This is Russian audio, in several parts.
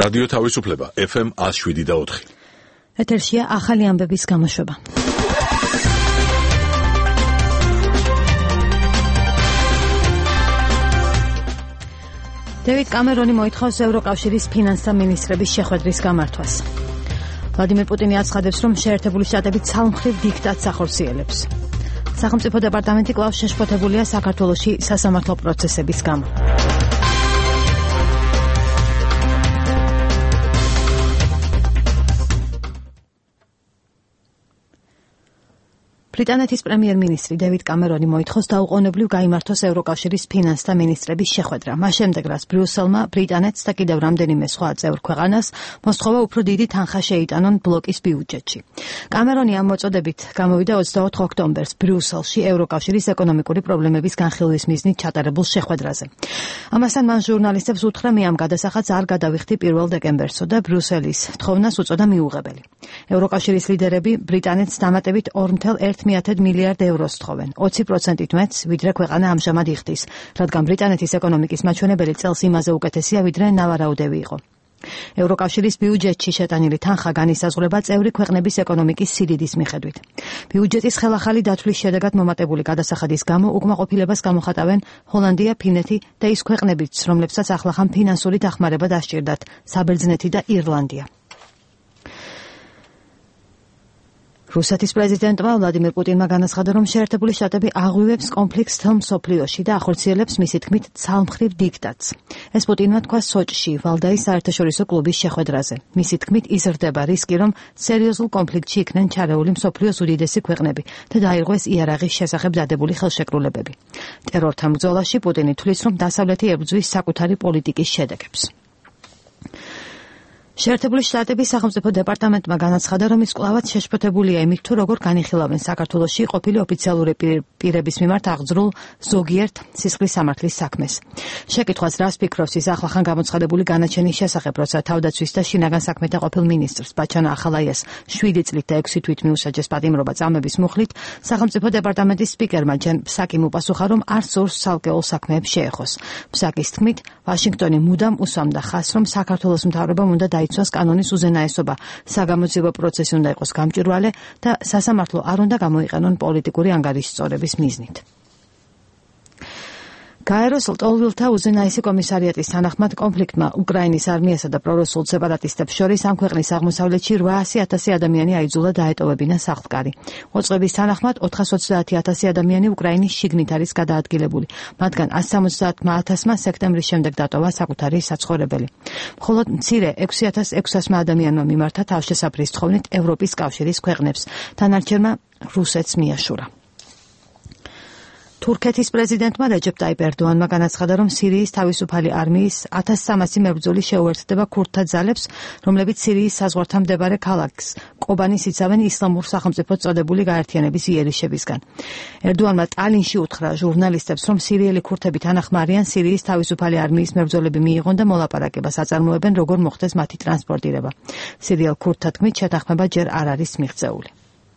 რადიო თავისუფლება FM 107.4. ეთერშია ახალი ამბების გამოშვება. დევიდ კამერონი მოითხოვს ევროკავშირის ფინანსთა მინისტრების შეხვედრის გამართვას. ვლადიმერ პუტინი აცხადებს, რომ შეერთებული შტატები ცალმხრივ დიქტატს ახორციელებს. სახელმწიფო დეპარტამენტი კვლავ შეშფოთებულია საქართველოში სასამართლო პროცესების გამო. ბრიტანეთის პრემიერ-მინისტრი დევიდ კამერონი მოითხოვს დაუყოვნებლივ გაიმართოს ევროკავშირის ფინანსთა მინისტრების შეხვედრა. მას შემდეგ, რაც ბრიუსელმა ბრიტანეთს და კიდევ რამდენიმე სხვა წევრ ქვეყანას მოსთხოვა უფრო დიდი თანხა შეიტანონ ბლოკის ბიუჯეტში. კამერონი ამ მოწოდებით გამოვიდა 24 ოქტომბერს ბრიუსელში ევროკავშირის ეკონომიკური პრობლემების განხილვის მიზნით ჩატარებულ შეხვედრაზე. ამასთან მან ჟურნალისტებს უთხრა, მე ამ გადასახადს არ გადავიხდი 1 დეკემბერსო და ბრიუსელის თხოვნას უწოდა მიუღებელი. ევროკავშირის ლიდერები ბრიტანეთს დამატებით 2,1 მილიარდ ევროს თხოვენ, 20%-ით მეტს, ვიდრე ქვეყანა ამჟამად იხდის, რადგან ბრიტანეთის ეკონომიკის მაჩვენებელი წელს იმაზე უკეთესია, ვიდრე ნავარაუდევი იყო. ევროკავშირის ბიუჯეტში შეტანილი თანხა განისაზღვრება წევრი ქვეყნების ეკონომიკის სიდიდის მიხედვით. ბიუჯეტის ხელახალი დათვლის შედეგად მომატებული გადასახადის გამო უკმაყოფილებას გამოხატავენ ჰოლანდია, ფინეთი და ის ქვეყნებიც, რომლებსაც ახლახან ფინანსური დახმარება დასჭირდათ, საბერძნეთი და ირლანდია. რუსეთის პრეზიდენტმა ვლადიმერ პუტინმა განაცხადა, რომ შეერთებული შტატები აღვივებს კონფლიქტს მთელ მსოფლიოში და ახორციელებს მისი თქმით ცალმხრივ დიქტატს. ეს პუტინმა თქვა სოჭში, ვალდაის საერთაშორისო კლუბის შეხვედრაზე. მისი თქმით იზრდება რისკი, რომ სერიოზულ კონფლიქტში იქნენ ჩარეული მსოფლიოს უდიდესი ქვეყნები და დაირღვეს იარაღის შესახებ დადებული ხელშეკრულებები. ტერორთან ბრძოლაში პუტინი თვლის, რომ დასავლეთი ებრძვის საკუთარი პოლიტიკის შედეგებს. შეერთებული შტატების სახელმწიფო დეპარტამენტმა განაცხადა, რომ ის კვლავაც შეშფოთებულია იმით, თუ როგორ განიხილავენ საქართველოში ყოფილი ოფიციალური პირების მიმართ აღძრულ ზოგიერთ სისხლის სამართლის საქმეს. შეკითხვას რას ფიქრობს ის ახლახან გამოცხადებული განაჩენის შესახებ, როცა თავდაცვის და შინაგან საქმეთა ყოფილ მინისტრს ბაჩანა ახალაიას 7 წლით და 6 თვით მიუსაჯეს პატიმრობა წამების მუხლით, სახელმწიფო დეპარტამენტის სპიკერმა ჯან ფსაკიმ უპასუხა, რომ არ სურს ცალკეულ საქმეებს შეეხოს. ფსაკის თქმით, ვაშინგტონი მუდამ უსვამდა ხაზს, რომ საქართველოს მთავრობამ უნდა იცვას კანონის უზენაესობა, საგამოძიებო პროცესი უნდა იყოს გამჭვირვალე და სასამართლო არ უნდა გამოიყენონ პოლიტიკური ანგარიშსწორების მიზნით. გაეროს ლტოლვილთა უზენაესი კომისარიატის თანახმად კონფლიქტმა უკრაინის არმიასა და პრორუსულ სეპარატისტებს შორის ამ ქვეყნის აღმოსავლეთში 800,000 ადამიანი აიძულა დაეტოვებინა სახლკარი. მოწყობის თანახმად 420,000 ადამიანი უკრაინის შიგნით არის გადაადგილებული, მათგან 170,000-მა სექტემბრის შემდეგ დატოვა საკუთარი საცხოვრებელი. მხოლოდ მცირე 6,600 ადამიანმა მიმართა თავშესაფრის თხოვნით ევროპის კავშირის ქვეყნებს, დანარჩენმა რუსეთს მიაშურა. თურქეთის პრეზიდენტმა რეჯეპ ტაიპ ერდოანმა განაცხადა, რომ სირიის თავისუფალი არმიის 1300 მებრძოლი შეუერთდება ქურთთა ძალებს, რომლებიც სირიის საზღვართან მდებარე ქალაქს კობანის იცავენ ისლამურ სახელმწიფოდ წოდებული გაერთიანების იერიშებისგან. ერდოანმა ტალინში უთხრა ჟურნალისტებს, რომ სირიელი ქურთები თანახმარიან სირიის თავისუფალი არმიის მებრძოლები მიიღონ და მოლაპარაკებას აწარმოებენ, როგორ მოხდეს მათი ტრანსპორტირება. სირიელ ქურთთა თქმით, შეთანხმება ჯერ არ არის მიღწეული.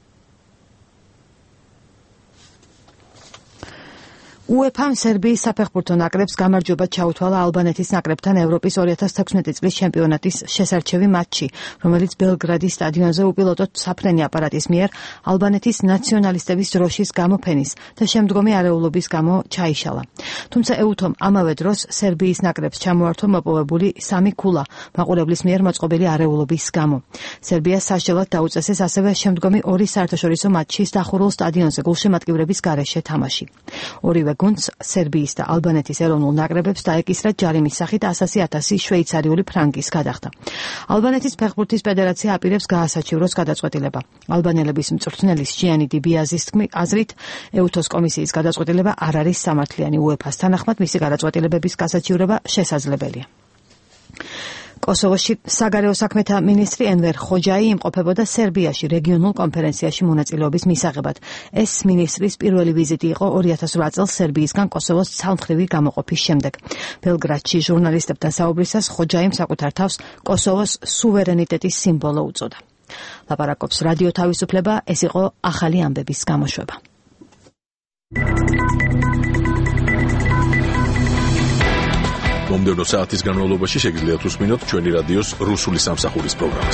UEFA-მ სერბიის საფეხბურთო ნაკრებს გამარჯვება ჩაუთვალა ალბანეთის ნაკრებთან ევროპის 2016 წლის ჩემპიონატის შესარჩევი მატჩი, რომელიც ბელგრადის სტადიონზე უპილოტოდ საფრენი აპარატის მიერ ალბანეთის ნაციონალისტების დროშის გამოფენის და შემდგომი არეულობის გამო ჩაიშალა. თუმცა ეუთომ ამავე დროს სერბიის ნაკრებს ჩამოართვა მოპოვებული 3 ქულა მაყურებლის მიერ მოწყობილი არეულობის გამო. სერბიას საშჯელად დაუწესეს ასევე შემდგომი 2 საერთაშორისო მატჩის დახურულ სტადიონზე გულშემატკივრების გარეშე თამაში. ორივე გუნდს სერბიის და ალბანეთის ეროვნულ ნაკრებებს დაეკისრა ჯარიმის სახით 100,000 შვეიცარიული ფრანგის გადახდა. ალბანეთის ფეხბურთის ფედერაცია აპირებს გაასაჩივროს გადაწყვეტილება. ალბანელების მწვრთნელის ჟიანი დიბიაზის აზრით, ეუთოს კომისიის გადაწყვეტილება არ არის სამართლიანი. UEFA-ს თანახმად მისი გადაწყვეტილებების გასაჩივრება შესაძლებელია. კოსოვოში საგარეო საქმეთა მინისტრი ენვერ ხოჯაი იმყოფებოდა სერბიაში რეგიონულ კონფერენციაში მონაწილეობის მისაღებად. ეს მინისტრის პირველი ვიზიტი იყო 2008 წელს სერბიისგან კოსოვოს ცალმხრივი გამოყოფის შემდეგ. ბელგრადში ჟურნალისტებთან საუბრისას ხოჯაიმ საკუთარ თავს კოსოვოს სუვერენიტეტის სიმბოლო უწოდა. ლაპარაკობს რადიო თავისუფლება, ეს იყო ახალი ამბების გამოშვება. მომდევნო საათის განმავლობაში შეგიძლიათ უსმინოთ ჩვენი რადიოს რუსული სამსახურის პროგრამას.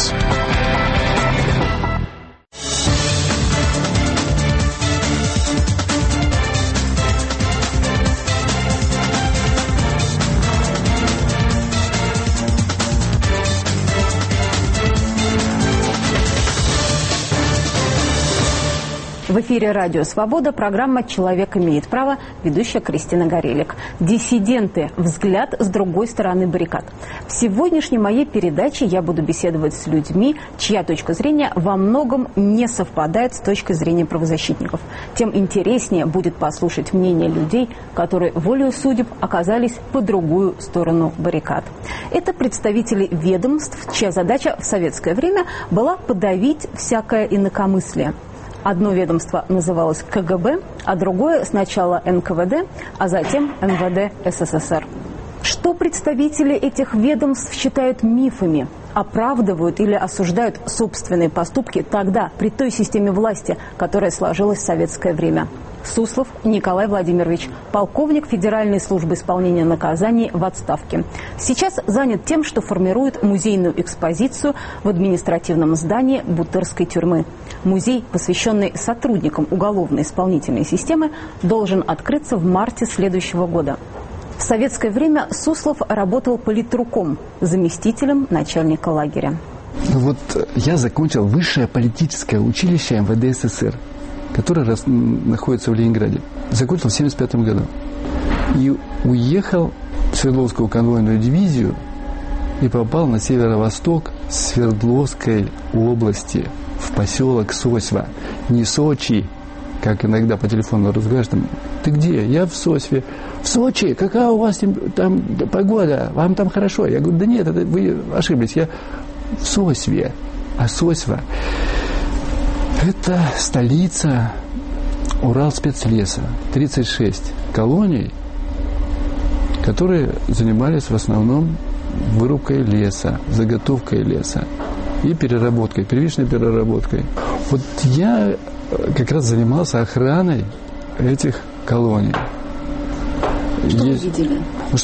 В эфире «Радио Свобода», программа «Человек имеет право», ведущая Кристина Горелик. Диссиденты. Взгляд с другой стороны баррикад. В сегодняшней моей передаче я буду беседовать с людьми, чья точка зрения во многом не совпадает с точкой зрения правозащитников. Тем интереснее будет послушать мнение людей, которые волею судеб оказались по другую сторону баррикад. Это представители ведомств, чья задача в советское время была подавить всякое инакомыслие. Одно ведомство называлось КГБ, а другое сначала НКВД, а затем МВД СССР. Что представители этих ведомств считают мифами, оправдывают или осуждают собственные поступки тогда, при той системе власти, которая сложилась в советское время? Суслов Николай Владимирович, полковник Федеральной службы исполнения наказаний в отставке. Сейчас занят тем, что формирует музейную экспозицию в административном здании Бутырской тюрьмы. Музей, посвященный сотрудникам уголовно-исполнительной системы, должен открыться в марте следующего года. В советское время Суслов работал политруком, заместителем начальника лагеря. Вот я закончил высшее политическое училище МВД СССР, которое находится в Ленинграде. Закончил в 1975 году. И уехал в Свердловскую конвойную дивизию и попал на северо-восток Свердловской области, в поселок Сосьва. Не Сочи, как иногда по телефону разговариваешь, там, ты где? Я в Сосьве. В Сочи? Какая у вас там погода? Вам там хорошо? Я говорю, да нет, это вы ошиблись. Я в Сосьве. А Сосьва — это столица Уралспецлеса. 36 колоний, которые занимались в основном вырубкой леса, заготовкой леса и переработкой, первичной переработкой. Вот я как раз занимался охраной этих колоний. Что вы видели?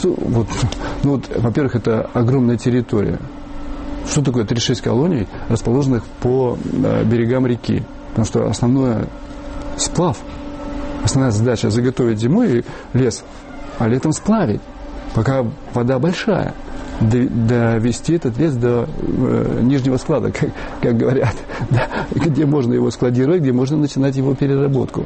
Во-первых, это огромная территория. Что такое 36 колоний, расположенных по берегам реки? Потому что основной сплав, основная задача — заготовить зимой лес, а летом сплавить, пока вода большая. Довести этот лес до нижнего склада, как говорят, да, где можно его складировать, где можно начинать его переработку.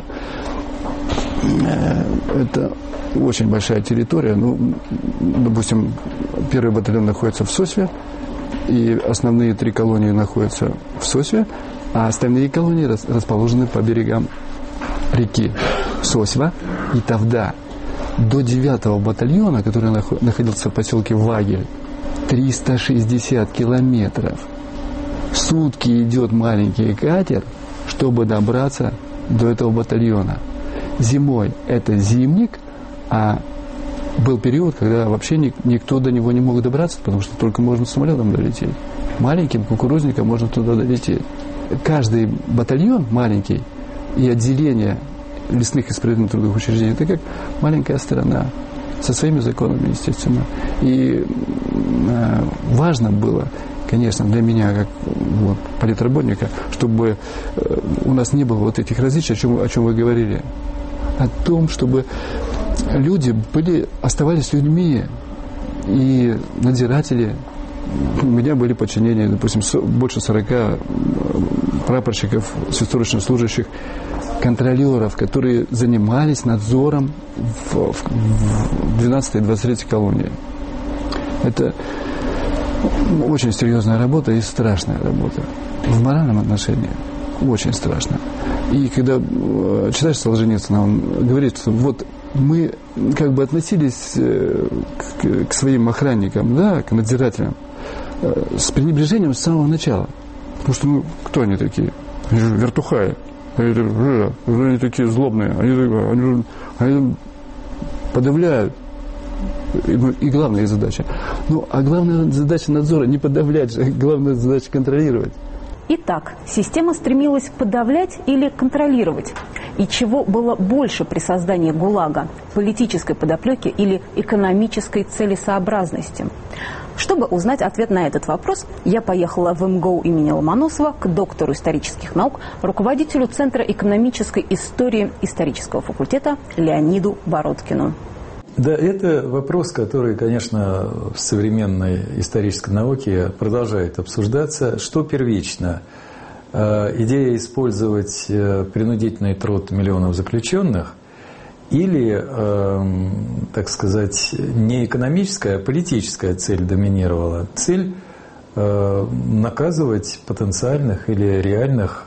Это очень большая территория. Допустим, первый батальон находится в Сосьве, и основные 3 колонии находятся в Сосьве, а остальные колонии расположены по берегам реки Сосьва и Тавда. До 9-го батальона, который находился в поселке Вагель, 360 километров. В сутки идет маленький катер, чтобы добраться до этого батальона. Зимой это зимник, а был период, когда вообще никто до него не мог добраться, потому что только можно самолетом долететь. Маленьким кукурузником можно туда долететь. Каждый батальон маленький и отделение лесных исправительных трудовых учреждений — это как маленькая страна со своими законами, естественно. И важно было, конечно, для меня, как политработника, чтобы у нас не было вот этих различий, о чем вы говорили, о том, чтобы люди оставались людьми, и надзиратели. У меня были подчинения, допустим, больше 40 прапорщиков, сверхсрочно служащих, контролеров, которые занимались надзором в 12-й и 23-й колонии. Это очень серьезная работа и страшная работа. В моральном отношении очень страшно. И когда читаешь Солженицына, он говорит, что вот мы как бы относились к своим охранникам, да, к надзирателям, с пренебрежением с самого начала. Потому что, кто они такие? Они же вертухаи. Они такие злобные. Они подавляют. И главная их задача. А главная задача надзора не подавлять, главная задача контролировать. Итак, система стремилась подавлять или контролировать. И чего было больше при создании ГУЛАГа – политической подоплеки или экономической целесообразности? Чтобы узнать ответ на этот вопрос, я поехала в МГУ имени Ломоносова к доктору исторических наук, руководителю Центра экономической истории исторического факультета Леониду Бородкину. Да, это вопрос, который, конечно, в современной исторической науке продолжает обсуждаться. Что первично? Идея использовать принудительный труд миллионов заключенных или, так сказать, не экономическая, а политическая цель доминировала? Цель наказывать потенциальных или реальных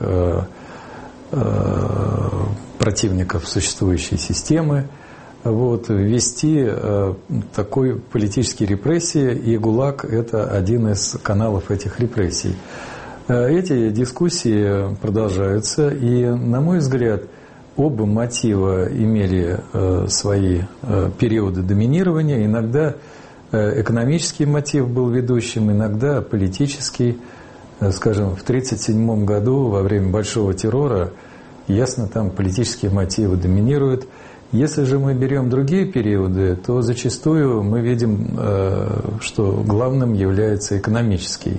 противников существующей системы, ввести такой политические репрессии, и ГУЛАГ – это один из каналов этих репрессий. Эти дискуссии продолжаются, и, на мой взгляд, оба мотива имели свои периоды доминирования. Иногда экономический мотив был ведущим, иногда политический. Скажем, в 1937 году, во время Большого террора, ясно, там политические мотивы доминируют. Если же мы берем другие периоды, то зачастую мы видим, что главным является экономический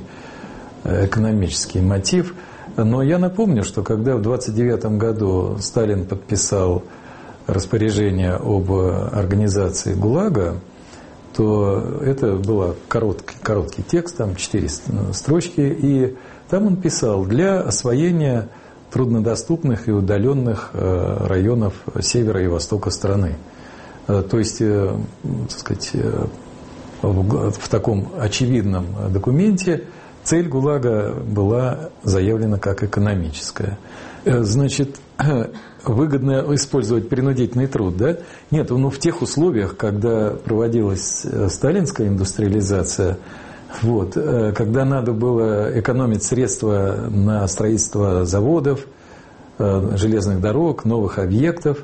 мотив. Но я напомню, что когда в 1929 году Сталин подписал распоряжение об организации ГУЛАГа, то это был короткий текст, там 4 строчки, и там он писал: для освоения труднодоступных и удаленных районов севера и востока страны. То есть, так сказать, в таком очевидном документе цель ГУЛАГа была заявлена как экономическая. Значит, выгодно использовать принудительный труд, да? Нет, в тех условиях, когда проводилась сталинская индустриализация, когда надо было экономить средства на строительство заводов, железных дорог, новых объектов,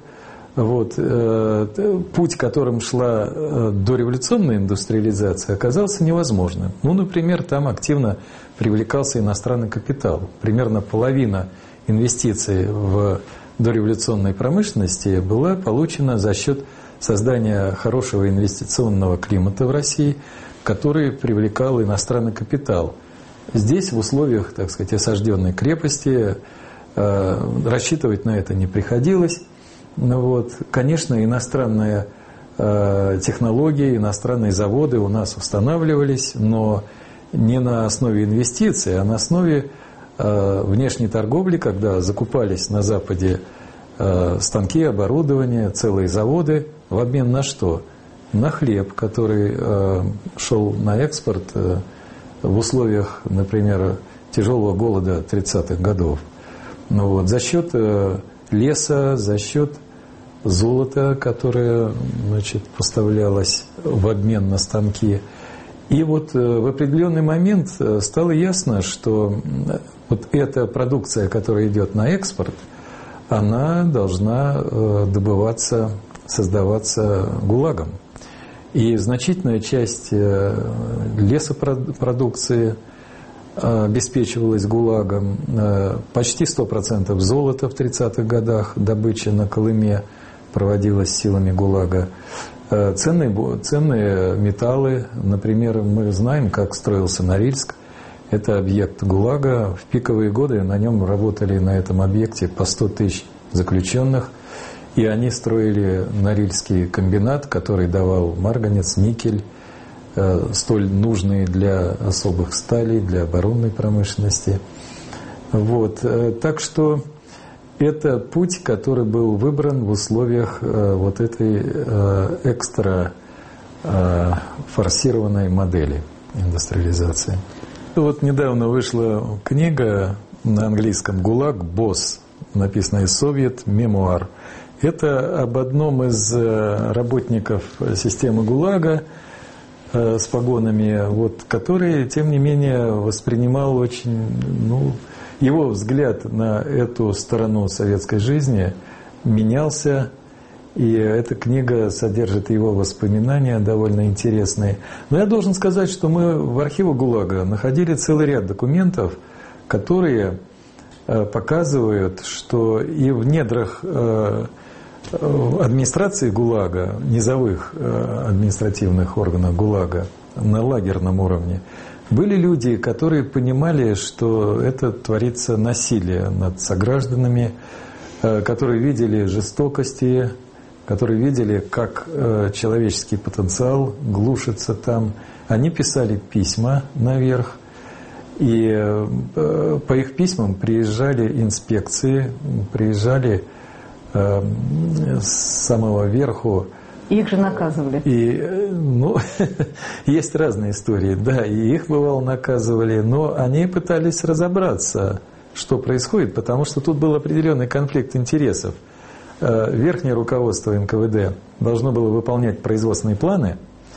путь, которым шла дореволюционная индустриализация, оказался невозможным. Например, там активно привлекался иностранный капитал. Примерно половина инвестиций в дореволюционной промышленности была получена за счет создания хорошего инвестиционного климата в России, который привлекал иностранный капитал. Здесь, в условиях, так сказать, осажденной крепости, рассчитывать на это не приходилось. Конечно, иностранные технологии, иностранные заводы у нас устанавливались, но не на основе инвестиций, а на основе внешней торговли, когда закупались на Западе станки, оборудование, целые заводы, в обмен на что? На хлеб, который шел на экспорт в условиях, например, тяжелого голода 30-х годов. За счет леса, за счет золота, которое, поставлялось в обмен на станки. И в определенный момент стало ясно, что эта продукция, которая идет на экспорт, она должна добываться, создаваться ГУЛАГом. И значительная часть лесопродукции обеспечивалась ГУЛАГом. Почти 100% золота в 30-х годах, добыча на Колыме проводилась силами ГУЛАГа. Ценные металлы, например, мы знаем, как строился Норильск. Это объект ГУЛАГа. В пиковые годы на нем работали, на этом объекте, по 100 тысяч заключенных. И они строили Норильский комбинат, который давал марганец, никель, столь нужные для особых сталей, для оборонной промышленности. Так что это путь, который был выбран в условиях этой экстра форсированной модели индустриализации. Недавно вышла книга на английском «ГУЛАГ. Босс», написанная «Совет. Мемуар». Это об одном из работников системы ГУЛАГа с погонами, который, тем не менее, воспринимал очень, его взгляд на эту сторону советской жизни менялся, и эта книга содержит его воспоминания довольно интересные. Но я должен сказать, что мы в архивах ГУЛАГа находили целый ряд документов, которые показывают, что и в недрах администрации ГУЛАГа, низовых административных органов ГУЛАГа на лагерном уровне, были люди, которые понимали, что это творится насилие над согражданами, которые видели жестокости, которые видели, как человеческий потенциал глушится там. Они писали письма наверх, и по их письмам приезжали инспекции, приезжали с самого верху. Их же наказывали. И, есть разные истории, да, и их, бывало, наказывали, но они пытались разобраться, что происходит, потому что тут был определенный конфликт интересов. Верхнее руководство НКВД должно было выполнять производственные планы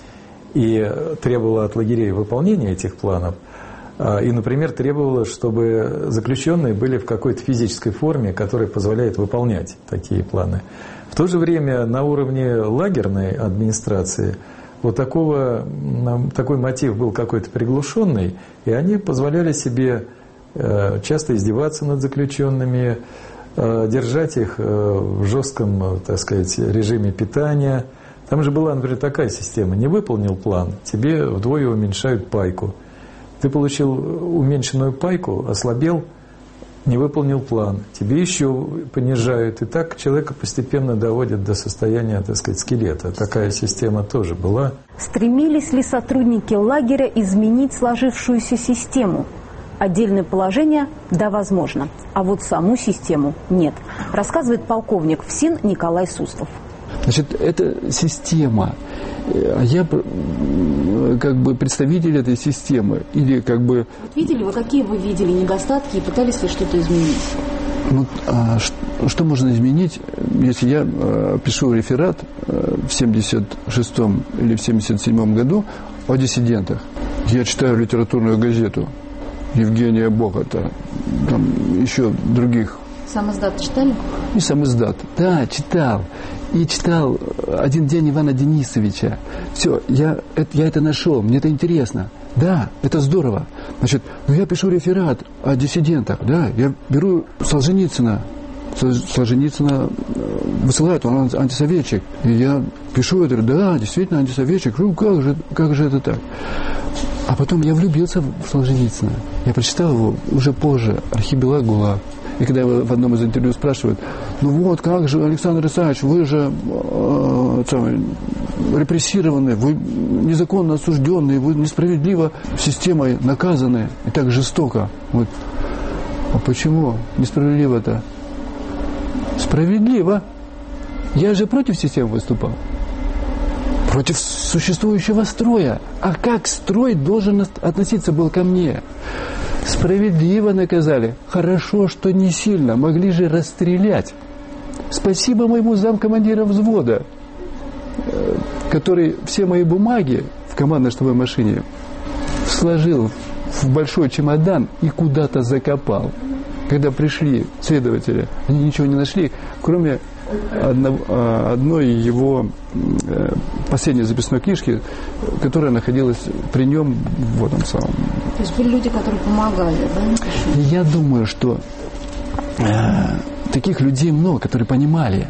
и требовало от лагерей выполнения этих планов. И, например, требовало, чтобы заключенные были в какой-то физической форме, которая позволяет выполнять такие планы. В то же время на уровне лагерной администрации вот такой мотив был какой-то приглушенный, и они позволяли себе часто издеваться над заключенными, держать их в жестком, так сказать, режиме питания. Там же была, например, такая система: не выполнил план, тебе вдвое уменьшают пайку. Ты получил уменьшенную пайку, ослабел, не выполнил план, тебе еще понижают. И так человека постепенно доводят до состояния, так сказать, скелета. Такая система тоже была. Стремились ли сотрудники лагеря изменить сложившуюся систему? Отдельное положение – да, возможно. А вот саму систему – нет. Рассказывает полковник ФСИН Николай Суслов. Значит, это система. Я как бы представитель этой системы. Или как бы... Вот видели вы, какие вы видели недостатки и пытались ли что-то изменить? Ну, что можно изменить, если я пишу реферат в 76-м или в 77-м году о диссидентах. Я читаю литературную газету Евгения Бохота, там еще других. Сам издат читали? И сам издат. Да, читал. И читал «Один день» Ивана Денисовича. Все, я это нашел, мне это интересно. Да, это здорово. Значит, я пишу реферат о диссидентах, да, я беру Солженицына. Солженицына высылают, он антисоветчик. И я пишу это, да, действительно антисоветчик. Ну, как же это так? А потом я влюбился в Солженицына. Я прочитал его уже позже, «Архипелаг ГУЛАГ». И когда его в одном из интервью спрашивают: ну вот, как же, Александр Исааевич, вы же репрессированы, вы незаконно осужденные, вы несправедливо системой наказаны и так жестоко. Вот. А почему несправедливо-то? Справедливо. Я же против системы выступал. Против существующего строя. А как строй должен относиться был ко мне? Справедливо наказали. Хорошо, что не сильно. Могли же расстрелять. Спасибо моему замкомандира взвода, который все мои бумаги в командно-штабной машине сложил в большой чемодан и куда-то закопал. Когда пришли следователи, они ничего не нашли, кроме одной его последней записной книжки, которая находилась при нем в этом самом. То есть были люди, которые помогали, да? Я думаю, что таких людей много, которые понимали,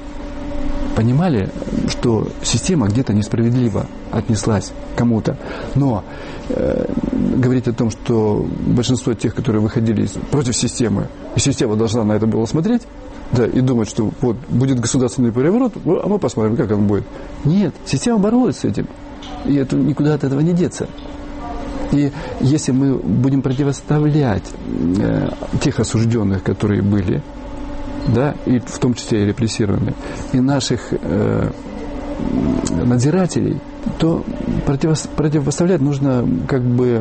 что система где-то несправедливо отнеслась к кому-то. Но говорить о том, что большинство тех, которые выходили против системы, и система должна на это было смотреть, да, и думать, что вот будет государственный переворот, а мы посмотрим, как он будет. Нет, система боролась с этим, и это никуда от этого не деться. И если мы будем противоставлять тех осужденных, которые были, да, и в том числе и репрессированные, и наших надзирателей, то противопоставлять нужно как бы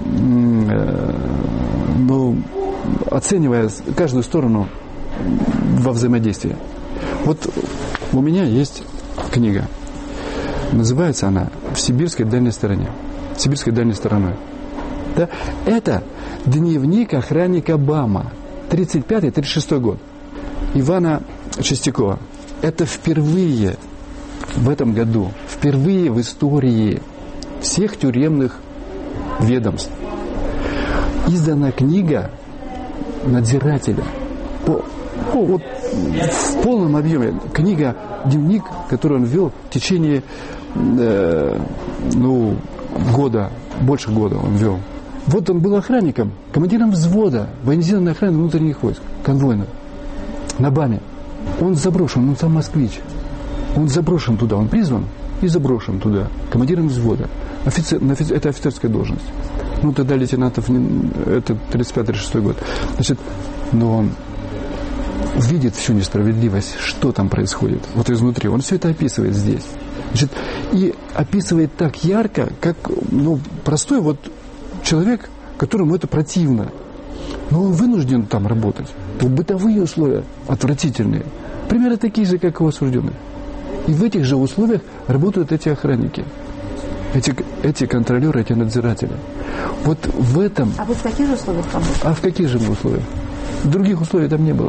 оценивая каждую сторону во взаимодействии. Вот у меня есть книга. Называется она «В сибирской дальней стороне». Сибирской дальней стороной. Да? Это дневник охранника БАМа. 35-36 год. Ивана Чистякова. Это впервые в этом году, впервые в истории всех тюремных ведомств издана книга надзирателя. Вот в полном объеме. Книга, дневник, который он вел в течение года, больше года он вел. Вот он был охранником, командиром взвода военизированной охраны внутренних войск, конвойных, на БАМе. Он заброшен, он сам москвич. Он заброшен туда, он призван и заброшен туда, командиром взвода. Это офицерская должность. Тогда лейтенантов, это 35-36 год. Значит, но он видит всю несправедливость, что там происходит, вот изнутри. Он все это описывает здесь. Значит, и описывает так ярко, как простой человек, которому это противно. Но он вынужден там работать. Бытовые условия отвратительные. Примерно такие же, как у осужденных. И в этих же условиях работают эти охранники. Эти контролеры, эти надзиратели. Вот в этом... А вы в каких же условиях там? А в каких же условиях? Других условий там не было.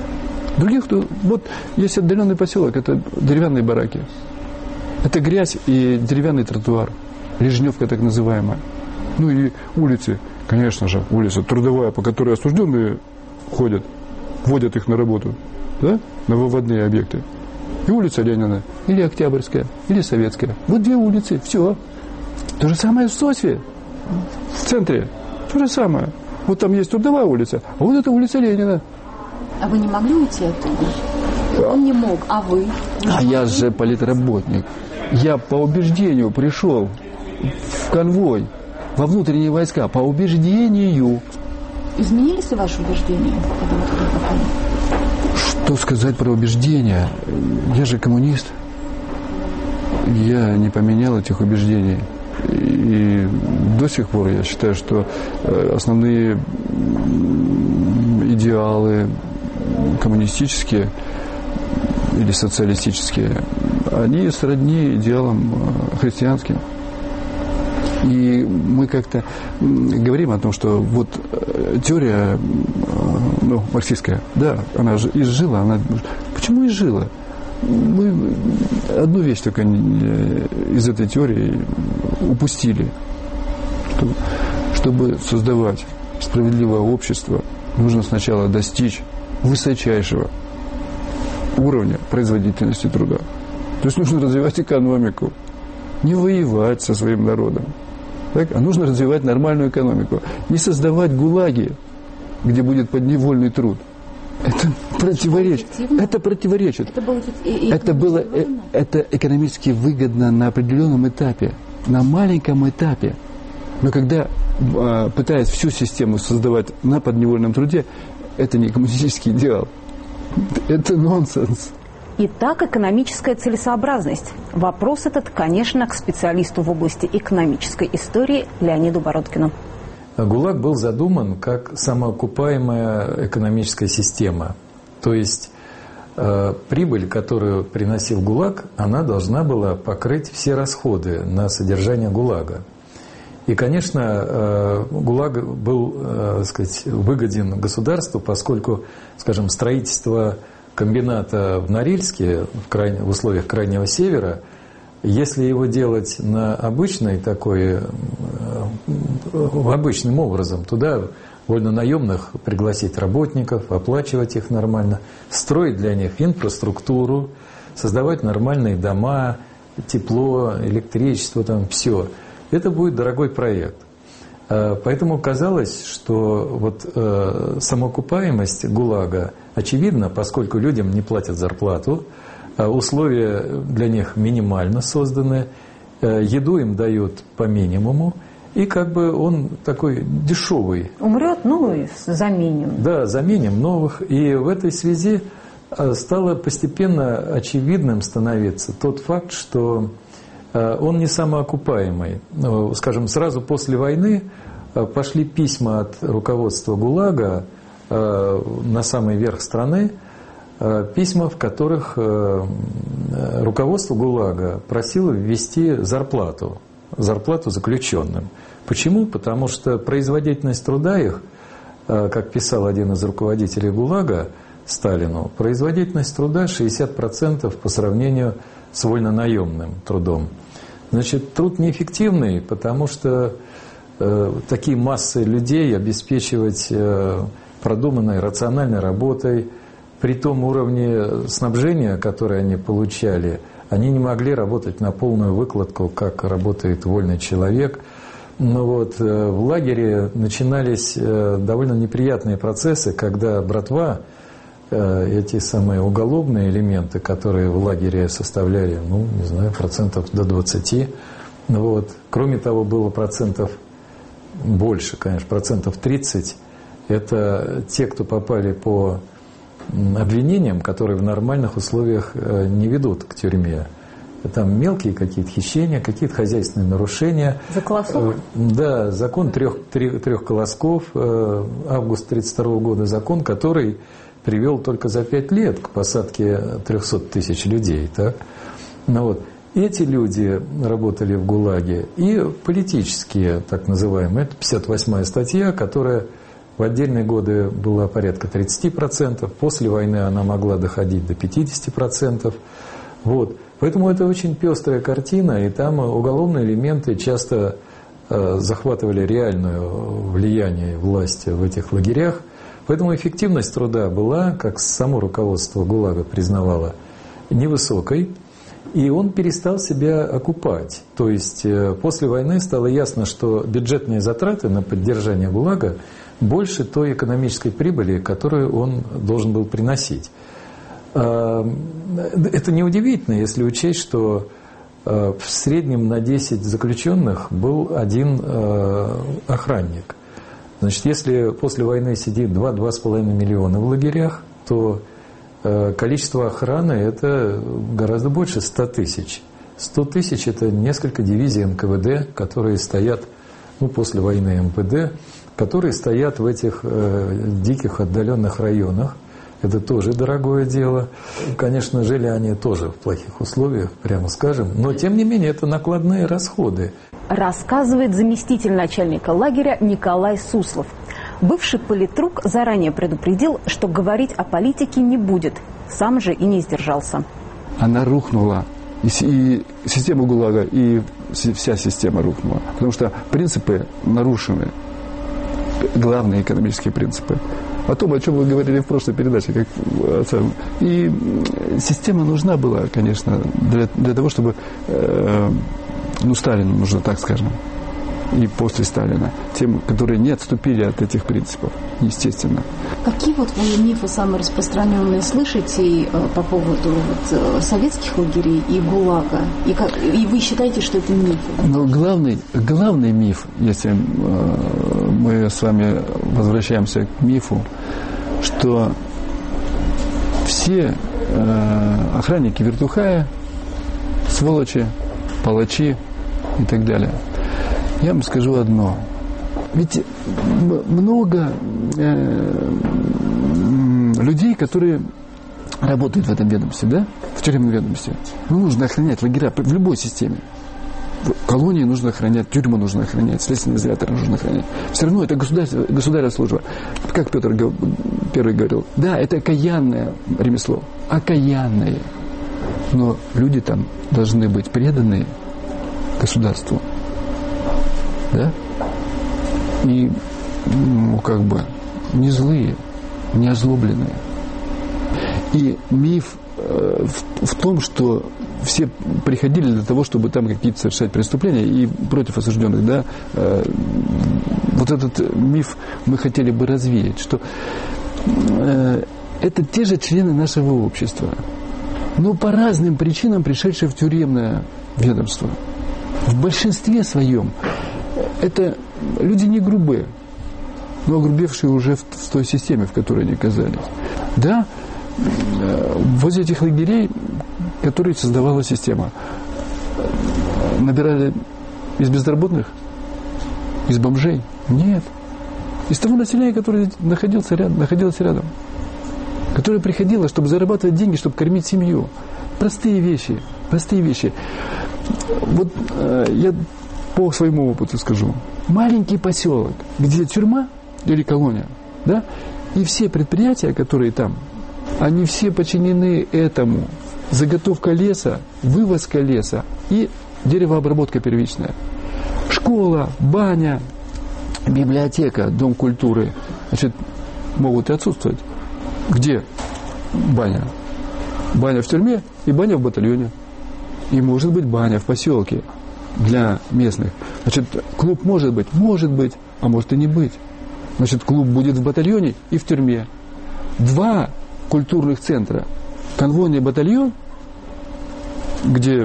Есть отдаленный поселок, это деревянные бараки. Это грязь и деревянный тротуар. Лежневка так называемая. И улицы, конечно же, улица трудовая, по которой осужденные ходят, водят их на работу, да, на выводные объекты. И улица Ленина, или Октябрьская, или Советская. Вот две улицы, все. То же самое в Сосве, в центре. То же самое. Вот там есть трудовая улица, а вот это улица Ленина. А вы не могли уйти оттуда? Он не мог, а вы? Я же политработник. Я по убеждению пришел в конвой, во внутренние войска, по убеждению. Изменились ли ваши убеждения? Что сказать про убеждения? Я же коммунист. Я не поменял этих убеждений. И до сих пор я считаю, что основные идеалы коммунистические или социалистические, они сродни идеалам христианским. И мы как-то говорим о том, что теория марксистская, да, она же изжила. Почему изжила? Мы одну вещь только из этой теории упустили. Чтобы создавать справедливое общество, нужно сначала достичь высочайшего уровня производительности труда. То есть нужно развивать экономику, не воевать со своим народом. Так? А нужно развивать нормальную экономику. Не создавать гулаги, где будет подневольный труд. Это противоречит. Это экономически выгодно на определенном этапе, на маленьком этапе. Но когда пытаясь всю систему создавать на подневольном труде, это не коммунистический идеал. Это нонсенс. Итак, экономическая целесообразность. Вопрос этот, конечно, к специалисту в области экономической истории Леониду Бородкину. ГУЛАГ был задуман как самоокупаемая экономическая система. То есть прибыль, которую приносил ГУЛАГ, она должна была покрыть все расходы на содержание ГУЛАГа. И, конечно, ГУЛАГ был, выгоден государству, поскольку, скажем, строительство комбината в Норильске в условиях Крайнего Севера, если его делать на обычным образом, туда вольнонаемных пригласить работников, оплачивать их нормально, строить для них инфраструктуру, создавать нормальные дома, тепло, электричество, все. Это будет дорогой проект. Поэтому казалось, что самоокупаемость ГУЛАГа очевидна, поскольку людям не платят зарплату, условия для них минимально созданы, еду им дают по минимуму, и он такой дешевый. Умрет, и заменим. Да, заменим новых. И в этой связи стало постепенно очевидным становиться тот факт, что он не самоокупаемый. Скажем, сразу после войны пошли письма от руководства ГУЛАГа на самый верх страны, письма, в которых руководство ГУЛАГа просило ввести зарплату заключенным. Почему? Потому что производительность труда их, как писал один из руководителей ГУЛАГа Сталину, производительность труда 60% по сравнению с вольнонаемным трудом. Значит, труд неэффективный, потому что такие массы людей обеспечивать продуманной, рациональной работой. При том уровне снабжения, который они получали, они не могли работать на полную выкладку, как работает вольный человек. Но вот в лагере начинались довольно неприятные процессы, когда братва, эти самые уголовные элементы, которые в лагере составляли, не знаю, процентов до 20. Вот. Кроме того, было процентов больше, конечно, процентов 30. Это те, кто попали по обвинениям, которые в нормальных условиях не ведут к тюрьме. Там мелкие какие-то хищения, какие-то хозяйственные нарушения. За колосок? Да, закон трех колосков, август 1932 года закон, который привел только за 5 лет к посадке 300 тысяч людей. Так? Эти люди работали в ГУЛАГе, и политические, так называемые, это 58-я статья, которая в отдельные годы была порядка 30%, после войны она могла доходить до 50%. Поэтому это очень пестрая картина, и там уголовные элементы часто захватывали реальное влияние власти в этих лагерях. Поэтому эффективность труда была, как само руководство ГУЛАГа признавало, невысокой. И он перестал себя окупать. То есть после войны стало ясно, что бюджетные затраты на поддержание ГУЛАГа больше той экономической прибыли, которую он должен был приносить. Это неудивительно, если учесть, что в среднем на 10 заключенных был один охранник. Значит, если после войны сидит 2-2,5 миллиона в лагерях, то количество охраны – это гораздо больше 100 тысяч. 100 тысяч – это несколько дивизий НКВД, которые стоят, после войны МВД, которые стоят в этих диких отдаленных районах. Это тоже дорогое дело. Конечно, жили они тоже в плохих условиях, прямо скажем, но тем не менее это накладные расходы. Рассказывает заместитель начальника лагеря Николай Суслов. Бывший политрук заранее предупредил, что говорить о политике не будет. Сам же и не сдержался. Она рухнула. И система ГУЛАГа, и вся система рухнула. Потому что принципы нарушены. Главные экономические принципы. О том, о чем вы говорили в прошлой передаче. И система нужна была, конечно, для того, чтобы... Сталину нужно, так скажем. И после Сталина, тем, которые не отступили от этих принципов, естественно. Какие вы мифы самые распространенные слышите по поводу советских лагерей и ГУЛАГа? И вы считаете, что это мифы? Но главный миф, если мы с вами возвращаемся к мифу, что все охранники Вертухая, сволочи, палачи и так далее. Я вам скажу одно. Ведь много людей, которые работают в этом ведомстве, да? В тюремном ведомстве. Нужно охранять лагеря в любой системе. Колонии нужно охранять, тюрьму нужно охранять, следственный изолятор нужно охранять. Все равно это государственная служба. Как Петр Первый говорил, да, это окаянное ремесло. Окаянное. Но люди там должны быть преданные государству. Да? И, не злые, не озлобленные. И миф в том, что все приходили для того, чтобы там какие-то совершать преступления и против осужденных, да, вот этот миф мы хотели бы развеять, что это те же члены нашего общества, но по разным причинам пришедшие в тюремное ведомство. В большинстве своем это люди не грубые, но огрубевшие уже в той системе, в которой они оказались. Да, возле этих лагерей, которые создавала система, набирали из безработных, из бомжей? Нет. Из того населения, которое находилось рядом. Которое приходило, чтобы зарабатывать деньги, чтобы кормить семью. Простые вещи. Вот я по своему опыту скажу. Маленький поселок, где тюрьма или колония, да, и все предприятия, которые там, они все подчинены этому. Заготовка леса, вывозка леса и деревообработка первичная. Школа, баня, библиотека, дом культуры. Значит, могут и отсутствовать. Где баня? Баня в тюрьме и баня в батальоне. И может быть баня в поселке для местных. Значит, клуб может быть, а может и не быть. Значит, клуб будет в батальоне и в тюрьме. 2 культурных центра. Конвойный батальон, где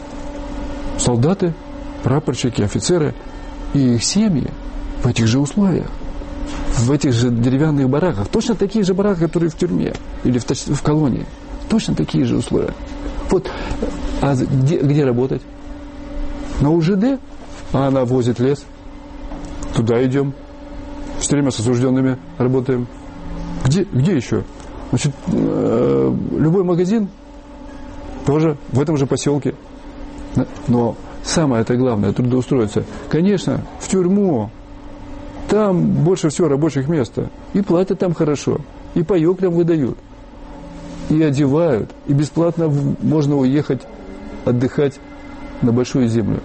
солдаты, прапорщики, офицеры и их семьи в этих же условиях, в этих же деревянных бараках. Точно такие же бараки, которые в тюрьме или в колонии. Точно такие же условия. Вот. А где работать? На УЖД? А она возит лес. Туда идем. Все время с осужденными работаем. Где еще? Значит, любой магазин тоже в этом же поселке. Но самое-то главное, трудоустроиться. Конечно, в тюрьму. Там больше всего рабочих мест. И платят там хорошо. И паёк там выдают. И одевают. И бесплатно можно уехать отдыхать на Большую Землю.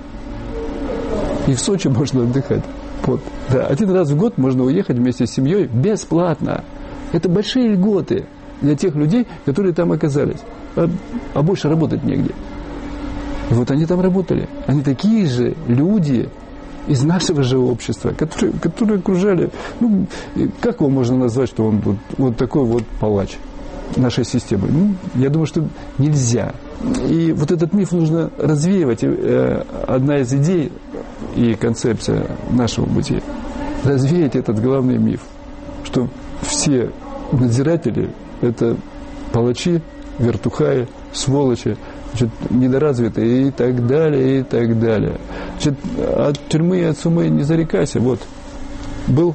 И в Сочи можно отдыхать. Вот. Да, 1 раз в год можно уехать вместе с семьей бесплатно. Это большие льготы для тех людей, которые там оказались. А больше работать негде. И вот они там работали. Они такие же люди из нашего же общества, которые окружали. Ну, как его можно назвать, что он вот такой вот палач нашей системы? Ну, я думаю, что нельзя. И вот этот миф нужно развеивать. Одна из идей и концепция нашего бытия – развеять этот главный миф, что все надзиратели – это палачи, вертухаи, сволочи, значит, недоразвитые и так далее, и так далее. Значит, от тюрьмы и от сумы не зарекайся. Вот, был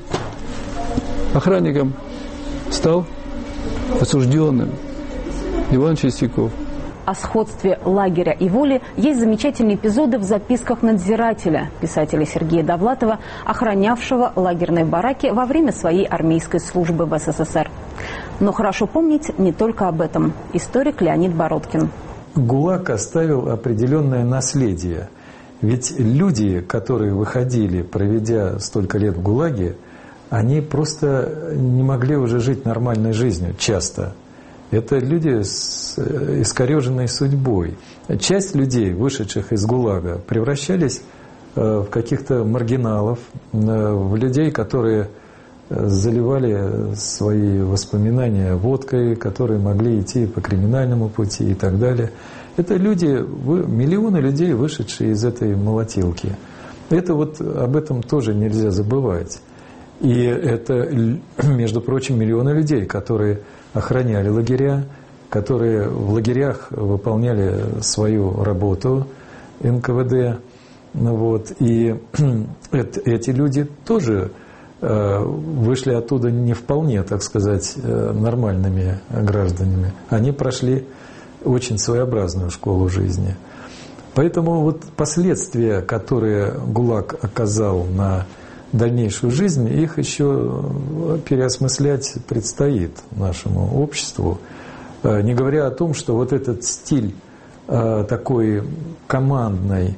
охранником, стал осужденным. Иван Чистяков. О сходстве лагеря и воли есть замечательные эпизоды в записках надзирателя, писателя Сергея Довлатова, охранявшего лагерные бараки во время своей армейской службы в СССР. Но хорошо помнить не только об этом. Историк Леонид Бородкин. ГУЛАГ оставил определенное наследие. Ведь люди, которые выходили, проведя столько лет в ГУЛАГе, они просто не могли уже жить нормальной жизнью часто. Это люди с искореженной судьбой. Часть людей, вышедших из ГУЛАГа, превращались в каких-то маргиналов, в людей, которые заливали свои воспоминания водкой, которые могли идти по криминальному пути и так далее. Это люди, миллионы людей, вышедшие из этой молотилки. Это вот об этом тоже нельзя забывать. И это, между прочим, миллионы людей, которые охраняли лагеря, которые в лагерях выполняли свою работу НКВД. Вот. И эти люди тоже вышли оттуда не вполне, так сказать, нормальными гражданами. Они прошли очень своеобразную школу жизни. Поэтому вот последствия, которые ГУЛАГ оказал на дальнейшую жизнь, их еще переосмыслять предстоит нашему обществу. Не говоря о том, что вот этот стиль такой командной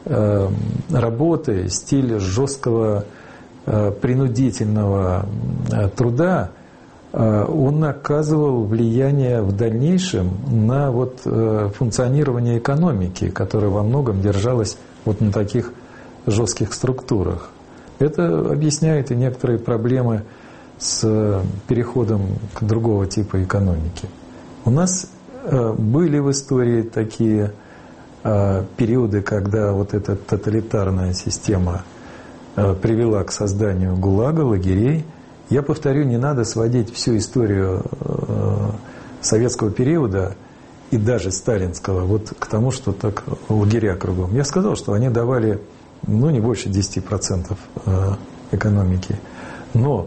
работы, стиль жесткого принудительного труда, он оказывал влияние в дальнейшем на вот функционирование экономики, которая во многом держалась вот на таких жестких структурах. Это объясняет и некоторые проблемы с переходом к другого типа экономики. У нас были в истории такие периоды, когда вот эта тоталитарная система привела к созданию ГУЛАГа, лагерей. Я повторю, не надо сводить всю историю советского периода и даже сталинского вот к тому, что так лагеря кругом. Я сказал, что они давали не больше 10% экономики. Но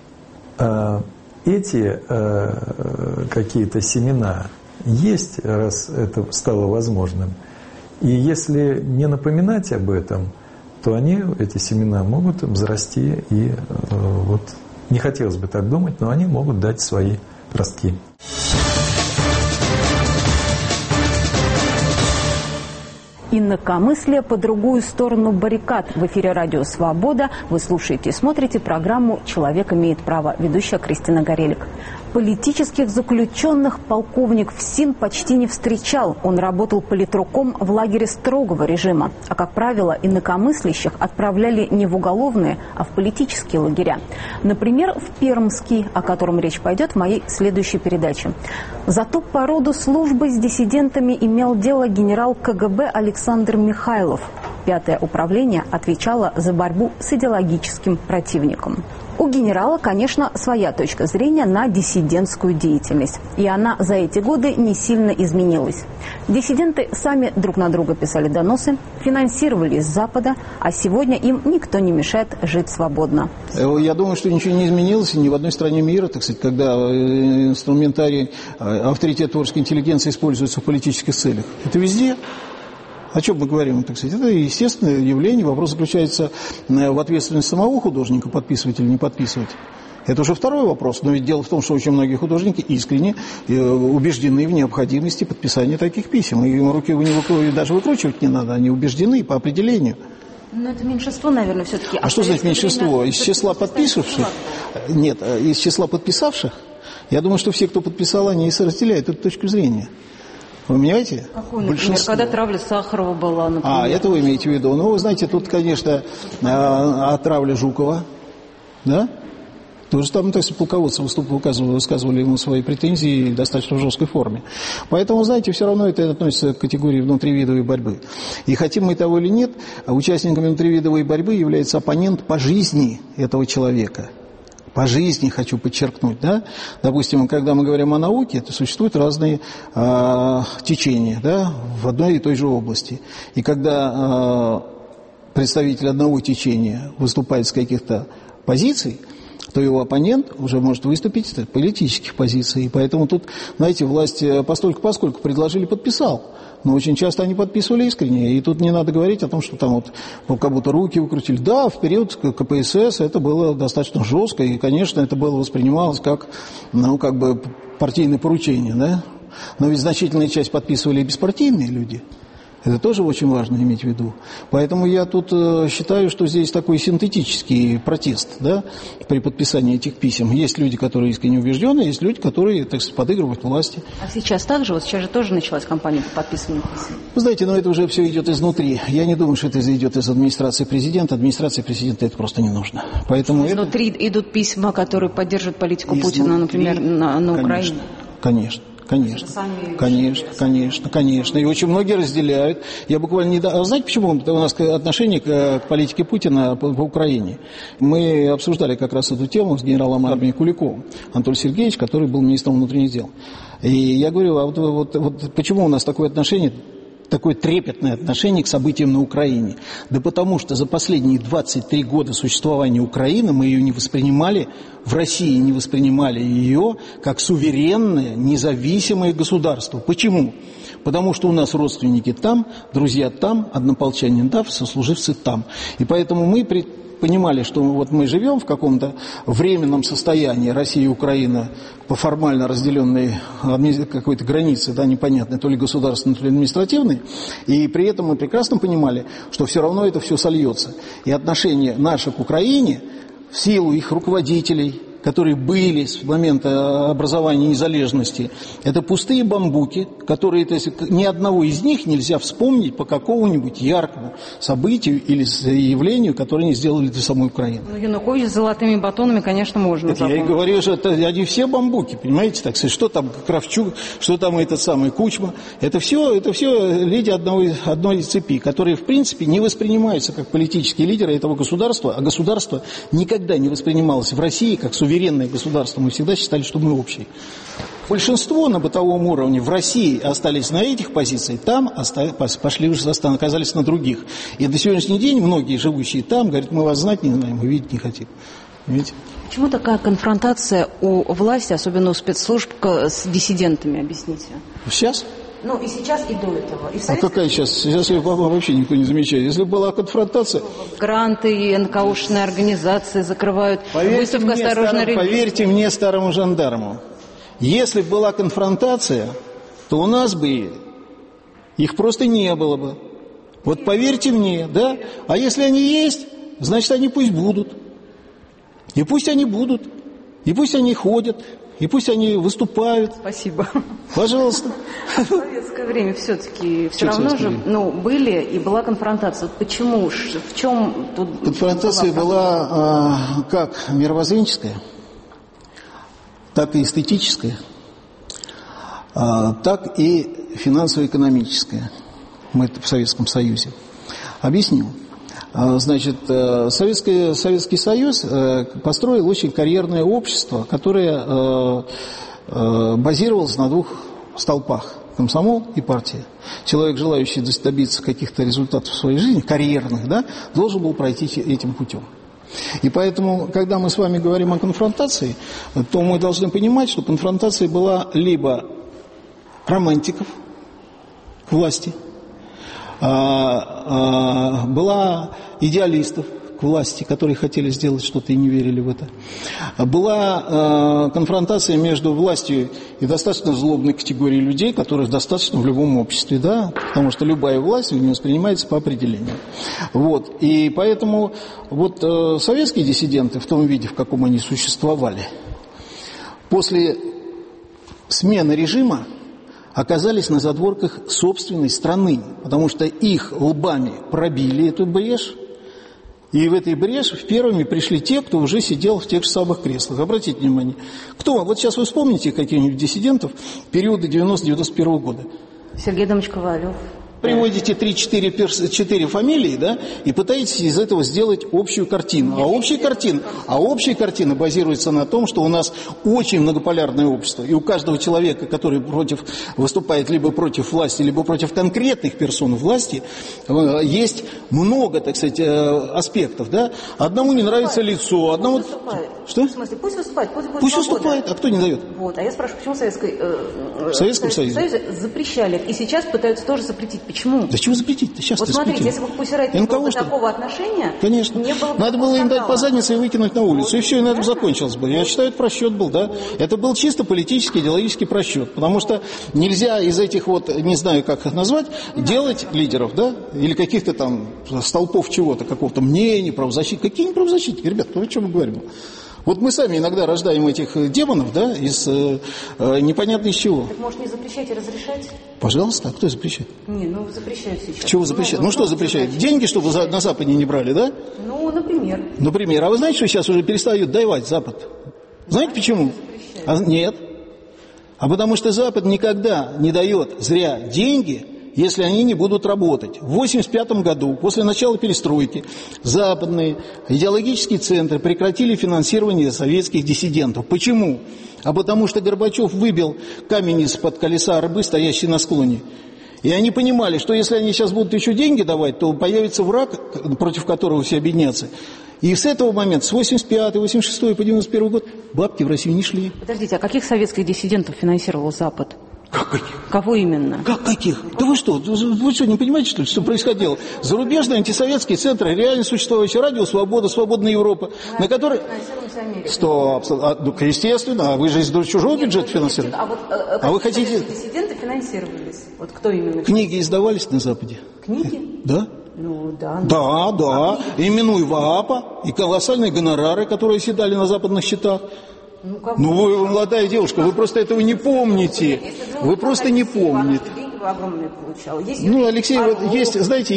эти какие-то семена есть, раз это стало возможным. И если не напоминать об этом, то эти семена могут взрасти и вот не хотелось бы так думать, но они могут дать свои ростки. Инакомыслие по другую сторону баррикад. В эфире радио «Свобода». Вы слушаете и смотрите программу «Человек имеет право». Ведущая Кристина Горелик. Политических заключенных полковник ФСИН почти не встречал. Он работал политруком в лагере строгого режима. А, как правило, инакомыслящих отправляли не в уголовные, а в политические лагеря. Например, в Пермский, о котором речь пойдет в моей следующей передаче. Зато по роду службы с диссидентами имел дело генерал КГБ Александр Михайлов. 5-е управление отвечало за борьбу с идеологическим противником. У генерала, конечно, своя точка зрения на диссидентскую деятельность. И она за эти годы не сильно изменилась. Диссиденты сами друг на друга писали доносы, финансировали из Запада, а сегодня им никто не мешает жить свободно. Я думаю, что ничего не изменилось ни в одной стране мира, так сказать, когда инструментарий авторитет творческой интеллигенции используется в политических целях. Это везде. О чем мы говорим, так сказать? Это естественное явление. Вопрос заключается в ответственности самого художника, подписывать или не подписывать. Это уже второй вопрос. Но ведь дело в том, что очень многие художники искренне убеждены в необходимости подписания таких писем. И руки даже выкручивать не надо, они убеждены по определению. Но это меньшинство, наверное, все-таки. А что значит меньшинство? Из числа подписавших? Нет, из числа подписавших? Я думаю, что все, кто подписал, они и разделяют эту точку зрения. Вы понимаете? Какую, например, когда травля Сахарова была, например? Это вы имеете в виду. Ну, вы знаете, тут, конечно, травля Жукова, да? Тоже там, то есть, полководцы высказывали ему свои претензии в достаточно жесткой форме. Поэтому, знаете, все равно это относится к категории внутривидовой борьбы. И хотим мы того или нет, участниками внутривидовой борьбы является оппонент по жизни этого человека. По жизни, хочу подчеркнуть, да? Допустим, когда мы говорим о науке, то существуют разные течения, да, в одной и той же области. И когда представитель одного течения выступает с каких-то позиций, то его оппонент уже может выступить с политических позиций. И поэтому тут, знаете, власть постольку-поскольку предложили, подписал. Но очень часто они подписывали искренне. И тут не надо говорить о том, что там вот как будто руки выкрутили. Да, в период КПСС это было достаточно жестко. И, конечно, это было воспринималось как, как бы партийное поручение, да? Но ведь значительная часть подписывали и беспартийные люди. Это тоже очень важно иметь в виду. Поэтому я тут считаю, что здесь такой синтетический протест, да, при подписании этих писем. Есть люди, которые искренне убеждены, есть люди, которые, так сказать, подыгрывают власти. А сейчас так же? Вот сейчас же тоже началась кампания по подписыванию писем. Вы знаете, но это уже все идет изнутри. Я не думаю, что это идет из администрации президента. Администрации президента это просто не нужно. Поэтому изнутри идут письма, которые поддерживают политику Путина, например, на Украине. Конечно. Конечно. И очень многие разделяют. Я буквально недавно... Знаете, почему у нас отношение к политике Путина по Украине? Мы обсуждали как раз эту тему с генералом армии Куликовым, Анатолий Сергеевич, который был министром внутренних дел. И я говорю, а вот почему у нас такое отношение... такое трепетное отношение к событиям на Украине? Да потому что за последние 23 года существования Украины мы ее не воспринимали, в России не воспринимали ее как суверенное, независимое государство. Почему? Потому что у нас родственники там, друзья там, однополчане там, сослуживцы там. И поэтому мы понимали, что вот мы живем в каком-то временном состоянии, Россия и Украина по формально разделенной какой-то границе, да, непонятной, то ли государственной, то ли административной, и при этом мы прекрасно понимали, что все равно это все сольется. И отношение наше к Украине в силу их руководителей, которые были с момента образования незалежности, это пустые бамбуки, которые, то есть, ни одного из них нельзя вспомнить по какому-нибудь яркому событию или явлению, которое они сделали для самой Украины. Ну, Янукович с золотыми батонами, конечно, можно запомнить. Я и говорю, что это они все бамбуки, понимаете, так сказать, что там Кравчук, что там этот самый Кучма, это все люди одной цепи, которые, в принципе, не воспринимаются как политические лидеры этого государства, а государство никогда не воспринималось в России как суверенное государство. Мы всегда считали, что мы общие. Большинство на бытовом уровне в России остались на этих позициях, там оказались на других. И до сегодняшний день многие живущие там говорят, мы вас знать не знаем, мы видеть не хотим. Понимаете? Почему такая конфронтация у власти, особенно у спецслужб, с диссидентами, объясните? Сейчас? Ну, и сейчас, и до этого. И а какая сейчас? Сейчас ее вообще никто не замечает. Если была конфронтация... Гранты и НКОшные организации закрывают. Поверьте мне, старому жандарму, если бы была конфронтация, то у нас бы их просто не было бы. Вот поверьте мне, да? А если они есть, значит, они пусть будут. И пусть они будут. И пусть они ходят. И пусть они выступают. Спасибо. Пожалуйста. В советское время все-таки все равно же были и была конфронтация. Почему? В чем тут... Конфронтация была как мировоззренческая, так и эстетическая, так и финансово-экономическая. Мы это в Советском Союзе. Объясню. Значит, Советский Союз построил очень карьерное общество, которое базировалось на двух столпах – комсомол и партия. Человек, желающий добиться каких-то результатов в своей жизни, карьерных, да, должен был пройти этим путем. И поэтому, когда мы с вами говорим о конфронтации, то мы должны понимать, что конфронтация была либо романтиков к власти, была идеалистов к власти, которые хотели сделать что-то и не верили в это. Была конфронтация между властью и достаточно злобной категорией людей, которых достаточно в любом обществе, да, потому что любая власть не воспринимается по определению. Вот. И поэтому вот советские диссиденты в том виде, в каком они существовали, после смены режима оказались на задворках собственной страны, потому что их лбами пробили эту брешь, и в этой брешь первыми пришли те, кто уже сидел в тех же самых креслах. Обратите внимание, кто? Вот сейчас вы вспомните каких-нибудь диссидентов периода 90-91 года. Сергей Адамович Ковалев. Приводите 3-4 фамилии, да, и пытаетесь из этого сделать общую картину. А общая картина базируется на том, что у нас очень многополярное общество. И у каждого человека, который выступает либо против власти, либо против конкретных персон власти, есть много, так сказать, аспектов. Да? Одному не нравится лицо, одному... Что? В смысле, пусть выступает. Пусть выступает, а кто не дает? Вот. А я спрашиваю, почему в Советском Союзе запрещали, и сейчас пытаются тоже запретить. Почему? Да чего запретить-то? Сейчас-то вот смотрите, если бы к Пусирайте не было такого отношения, конечно. Не было бы надо было им дать по заднице и выкинуть на улицу, и все, и на этом закончилось бы. Я считаю, это просчет был, да. Это был чисто политический, идеологический просчет, потому что нельзя из этих вот, не знаю, как их назвать, делать лидеров, да, или каких-то там столпов чего-то, какого-то мнения, правозащитников. Какие не правозащитники, ребят, о чем мы говорим? Вот мы сами иногда рождаем этих демонов, да, из непонятно из чего. Так может не запрещать и разрешать? Пожалуйста, а кто запрещает? Не, ну запрещают сейчас. Чего запрещают? Ну что запрещают? Деньги, чтобы на Западе не брали, да? Ну, например. Например. А вы знаете, что сейчас уже перестают давать Запад? Знаете почему? Нет. А потому что Запад никогда не дает зря деньги, если они не будут работать. В 1985 году, после начала перестройки, западные идеологические центры прекратили финансирование советских диссидентов. Почему? А потому что Горбачев выбил камень из-под колеса арбы, стоящий на склоне. И они понимали, что если они сейчас будут еще деньги давать, то появится враг, против которого все объединятся. И с этого момента, с 85, 86 по 91 год, бабки в Россию не шли. Подождите, а каких советских диссидентов финансировал Запад? Как каких? Кого именно? Как каких? Да вы что, не понимаете, что происходило? Зарубежные антисоветские центры, реально существующие, Радио Свобода, Свободная Европа, на которой... Стоп, естественно, а вы же из чужого бюджета финансируете. А вы хотите... Диссиденты финансировались? Вот кто именно? Книги издавались на Западе. Книги? Да. Ну, да. Да. Именуй ВААПа, и колоссальные гонорары, которые оседали на западных счетах. Ну, вы молодая девушка, вы просто этого не помните. Вы просто не помните. Ну, Алексей, вот есть, знаете,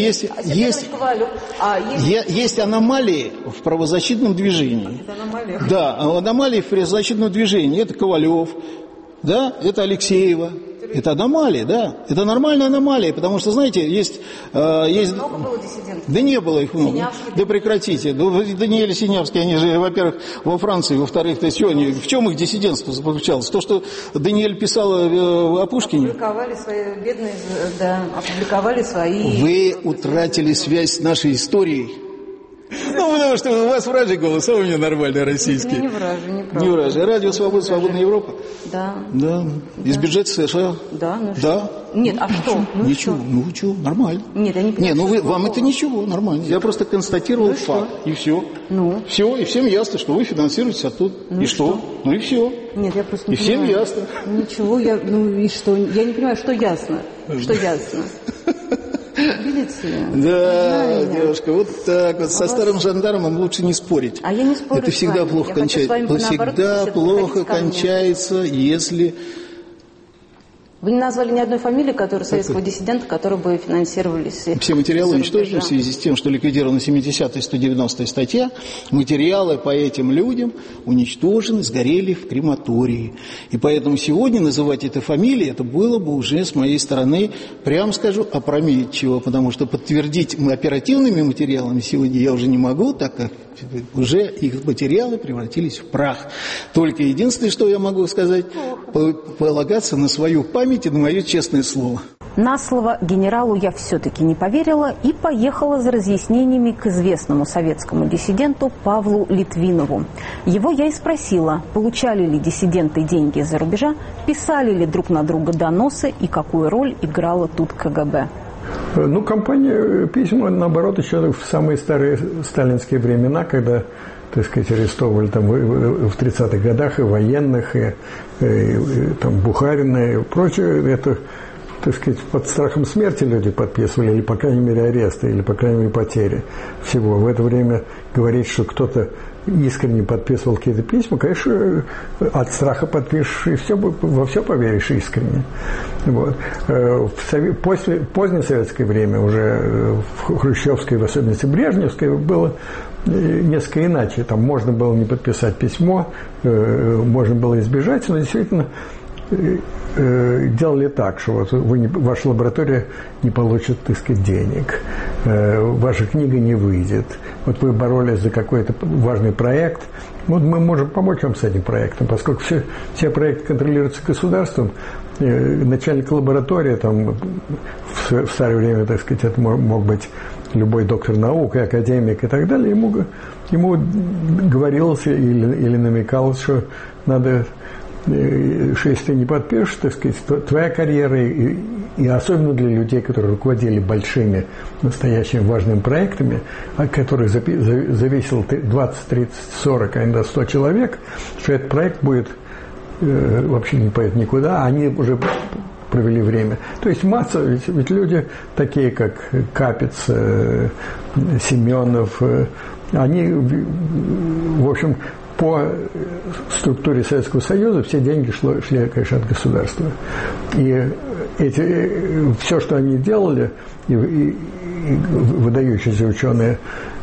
есть аномалии в правозащитном движении. Да, аномалии в правозащитном движении. Это Ковалев, да, это Алексеева. Это аномалии, да. Это нормальная аномалия, потому что, знаете, есть... Много было диссидентов? Да не было их много. Синявский, да прекратите. Даниэль и Синявский, они же, во-первых, во Франции, во-вторых, в чем их диссидентство заключалось? То, что Даниэль писала о Пушкине? Опубликовали свои бедные, да, опубликовали свои... Вы утратили связь с нашей историей. Ну, потому что у вас вражий голос, а у меня нормальный российский. Не вражий, не правда. Не вражий. Радио Свобода, Свободная Европа? Да. Да. Из бюджета США? Да. Ну да. Нет, а что? Ничего. Ну, ничего, нормально. Нет, я не понимаю. Не, ну вам это ничего, нормально. Я просто констатировал факт. И все. Ну? Все, и всем ясно, что вы финансируетесь оттуда. Ну и что? Ну и все. Нет, я просто не понимаю. И всем ясно. Ничего, ну и что? Я не понимаю, что ясно. Что ясно? Милиция. Да, девушка, вот так вот. Со старым жандармом лучше не спорить. А я не спорю. Это всегда плохо кончается. Всегда плохо кончается, если... Вы не назвали ни одной фамилии, советского диссидента, которые бы финансировались. Все материалы уничтожены в связи с тем, что ликвидирована 70-я и 190-я статья. Материалы по этим людям уничтожены, сгорели в крематории. И поэтому сегодня называть это фамилией, это было бы уже с моей стороны, прямо скажу, опрометчиво, потому что подтвердить оперативными материалами сегодня я уже не могу, так как уже их материалы превратились в прах. Только единственное, что я могу сказать, полагаться на свою память и на мое честное слово. На слово генералу я все-таки не поверила и поехала за разъяснениями к известному советскому диссиденту Павлу Литвинову. Его я и спросила, получали ли диссиденты деньги из-за рубежа, писали ли друг на друга доносы и какую роль играла тут КГБ. Ну, кампания письма, наоборот, еще в самые старые сталинские времена, когда, так сказать, арестовывали там в 30-х годах и военных, и там Бухарина и прочее, это, так сказать, под страхом смерти люди подписывали, или, по крайней мере, ареста, или, по крайней мере, потери всего. В это время говорить, что кто-то искренне подписывал какие-то письма, конечно, от страха подпишешь и все, во все поверишь искренне. Вот. В позднее советское время, уже в хрущевской, в особенности брежневской, было несколько иначе. Там можно было не подписать письмо, можно было избежать, но действительно делали так, что вот ваша лаборатория не получит, так сказать, денег, ваша книга не выйдет. Вот вы боролись за какой-то важный проект, вот мы можем помочь вам с этим проектом, поскольку все проекты контролируются государством. Начальник лаборатории, там, в старое время, так сказать, это мог быть любой доктор наук и академик и так далее, ему говорилось или намекалось, что надо, что если ты не подпишешь, так сказать, твоя карьера, и особенно для людей, которые руководили большими, настоящими важными проектами, от которых зависело 20, 30, 40, а иногда 100 человек, что этот проект будет вообще не пойдет никуда, они уже провели время. То есть масса, ведь люди такие, как Капец, Семенов, они, в общем, по структуре Советского Союза все деньги шли, конечно, от государства. И все, что они делали, и выдающиеся ученые,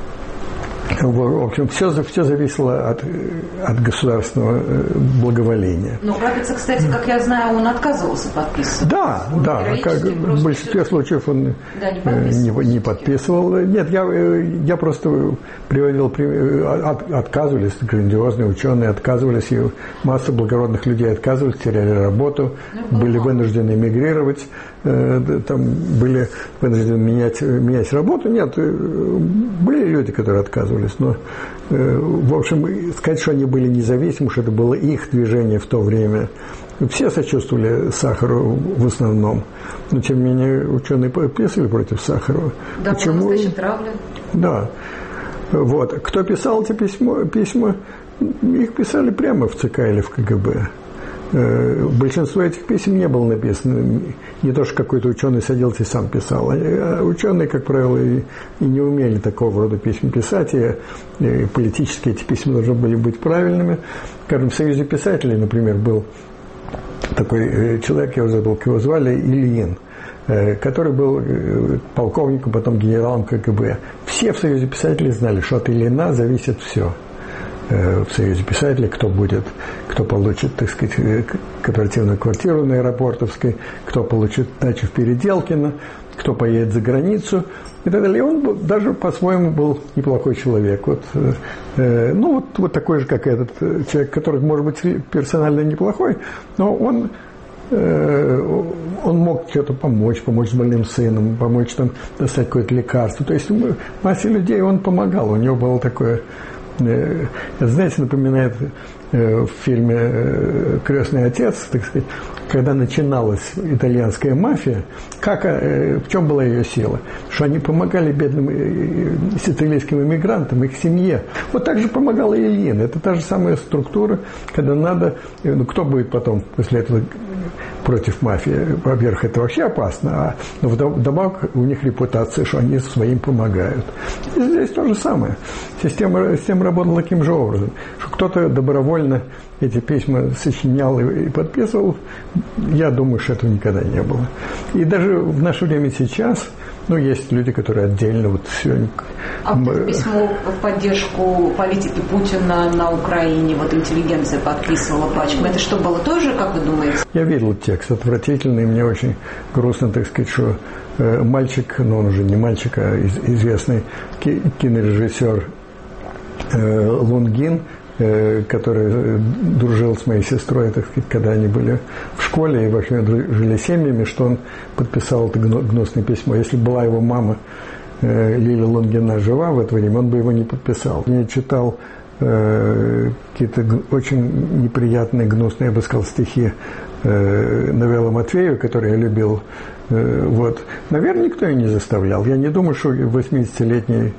в общем, все зависело от государственного благоволения. Но Капица, кстати, как я знаю, он отказывался подписывать. Да, в большинстве случаев он не подписывал. Нет, я просто приводил, отказывались, грандиозные ученые отказывались, и масса благородных людей отказывались, теряли работу, были вынуждены эмигрировать, там были вынуждены менять работу. Нет, были люди, которые отказывались. Но, в общем, сказать, что они были независимы, что это было их движение в то время. Все сочувствовали Сахарову в основном. Но, тем не менее, ученые подписывали против Сахарова. Да, почему? Настоящая травля. Да. Вот. Кто писал эти письма, их писали прямо в ЦК или в КГБ. Большинство этих писем не было написано. Не то, что какой-то ученый садился и сам писал. А ученые, как правило, и не умели такого рода письма писать. И политически эти письма должны были быть правильными. Скажем, в Союзе писателей, например, был такой человек, я уже забыл, как его звали, Ильин, который был полковником, потом генералом КГБ. Все в Союзе писателей знали, что от Ильина зависит все. В Союзе писателей, кто получит, так сказать, кооперативную квартиру на Аэропортовской, кто получит дачу в Переделкино, кто поедет за границу и так далее. И он даже по-своему был неплохой человек. Вот такой же, как этот человек, который, может быть, персонально неплохой, но он мог что-то помочь с больным сыном, помочь там достать какое-то лекарство. То есть массе людей он помогал. У него было такое... Знаете, напоминает в фильме «Крестный отец», так сказать, когда начиналась итальянская мафия, в чем была ее сила? Что они помогали бедным сицилийским иммигрантам, их семье. Вот так же помогал и Ильин. Это та же самая структура, когда надо... кто будет потом после этого против мафии. Во-первых, это вообще опасно, но вдобавок у них репутация, что они своим помогают. И здесь то же самое. Система работала таким же образом, что кто-то добровольно эти письма сочинял и подписывал. Я думаю, что этого никогда не было. И даже в наше время сейчас, есть люди, которые отдельно все. А вот письмо в поддержку политики Путина на Украине, интеллигенция подписывала пачками. Это что было тоже, как вы думаете? Я видел текст отвратительный, мне очень грустно, так сказать, что мальчик, он уже не мальчик, а известный кинорежиссер Лунгин, который дружил с моей сестрой, так сказать, когда они были в школе и вообще жили семьями, что он подписал это гнусное письмо. Если была его мама Лиля Лунгина жива в это время, он бы его не подписал. Я читал какие-то очень неприятные, гнусные, я бы сказал, стихи Навела Матвеева, который я любил. Наверное, никто ее не заставлял. Я не думаю, что 80-летний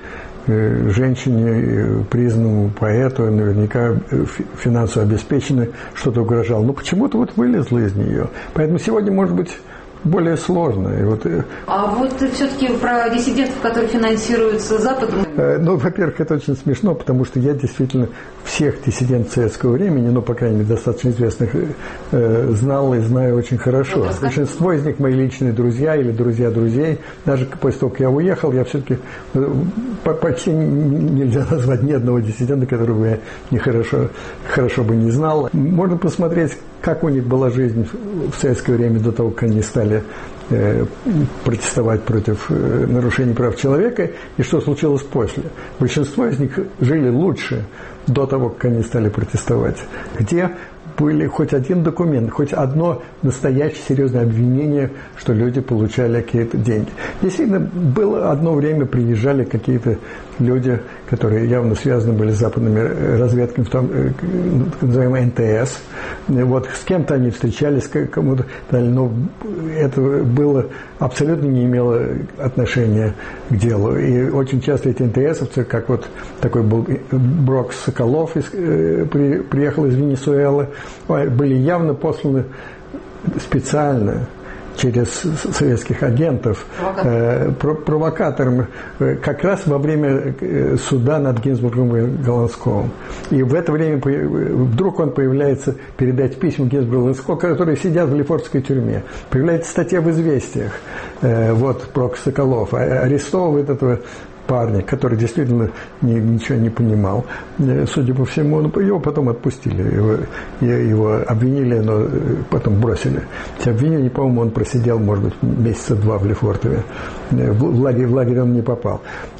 женщине, признанному поэту, наверняка финансово обеспеченной, что-то угрожал. Но почему-то вылезло из нее. Поэтому сегодня, может быть, более сложно. А все-таки про диссидентов, которые финансируются Западом? Во-первых, это очень смешно, потому что я действительно всех диссидентов советского времени, по крайней мере, достаточно известных, знал и знаю очень хорошо. Большинство из них мои личные друзья или друзья друзей. Даже после того, как я уехал, я все-таки почти нельзя назвать ни одного диссидента, которого я хорошо бы не знал. Можно посмотреть, как у них была жизнь в советское время до того, как они стали протестовать против нарушений прав человека, и что случилось после. Большинство из них жили лучше до того, как они стали протестовать. Где были хоть один документ, хоть одно настоящее серьезное обвинение, что люди получали какие-то деньги. Действительно, было одно время, приезжали какие-то люди, которые явно связаны были с западными разведками, в том, так называемый НТС. С кем-то они встречались, кому-то, но это было абсолютно не имело отношения к делу. И очень часто эти НТСовцы, как такой был Брок Соколов, приехал из Венесуэлы, были явно посланы специально через советских агентов провокатором как раз во время суда над Гинзбургом и Голландсковым. И в это время вдруг он появляется передать письма Гинзбургу и Голландскову, которые сидят в Лефортской тюрьме. Появляется статья в «Известиях». Брок Соколов арестовывает этого парня, который действительно ничего не понимал, судя по всему, его потом отпустили, его обвинили, но потом бросили. Все обвинения, по-моему, он просидел, может быть, месяца 2 в Лефортове. В лагерь он не попал.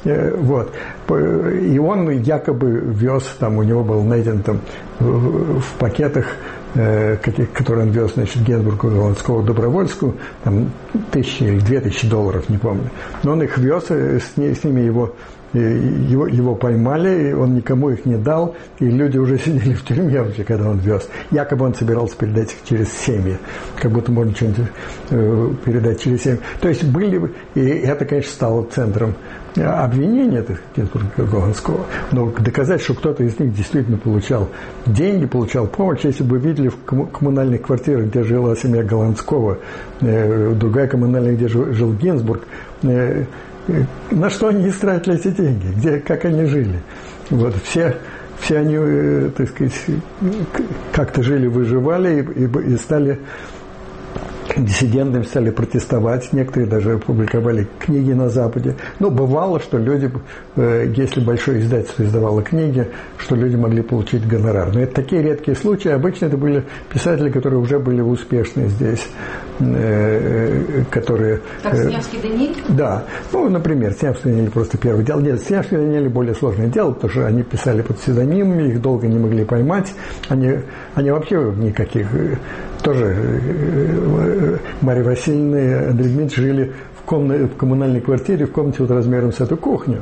И он якобы вез, у него был найден в пакетах, которые он вез, Гинзбургу, Голландскову, Добровольскую, $1000 или $2000, не помню. Но он их вез, с ними его поймали, и он никому их не дал, и люди уже сидели в тюрьме вообще, когда он вез. Якобы он собирался передать их через семьи, как будто можно что-нибудь передать через семьи. То есть и это, конечно, стало центром обвинения Гинзбурга и Голландского. Но доказать, что кто-то из них действительно получал деньги, получал помощь, если бы видели в коммунальных квартирах, где жила семья Голландского, другая коммунальная, где жил Гинзбург, на что они истратили эти деньги, как они жили. Все они, так сказать, как-то жили, выживали и стали диссидентами, стали протестовать. Некоторые даже опубликовали книги на Западе. Бывало, что люди, если большое издательство издавало книги, что люди могли получить гонорар. Но это такие редкие случаи. Обычно это были писатели, которые уже были успешны здесь, которые... Как Снявский Даниэль? Да. Например, Снявский Даниэль просто первый делал. Нет, Снявский Даниэль более сложное дело, потому что они писали под псевдонимами, их долго не могли поймать. Они вообще никаких... Тоже Марья Васильевна и Андрей Дмитриевич жили в коммунальной квартире, в комнате размером с эту кухню.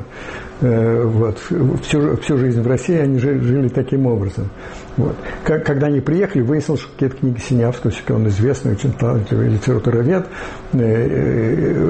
Всю жизнь в России они жили таким образом. Когда они приехали, выяснилось, что какие-то книги Синявского, он известный, очень талантливый литературовед,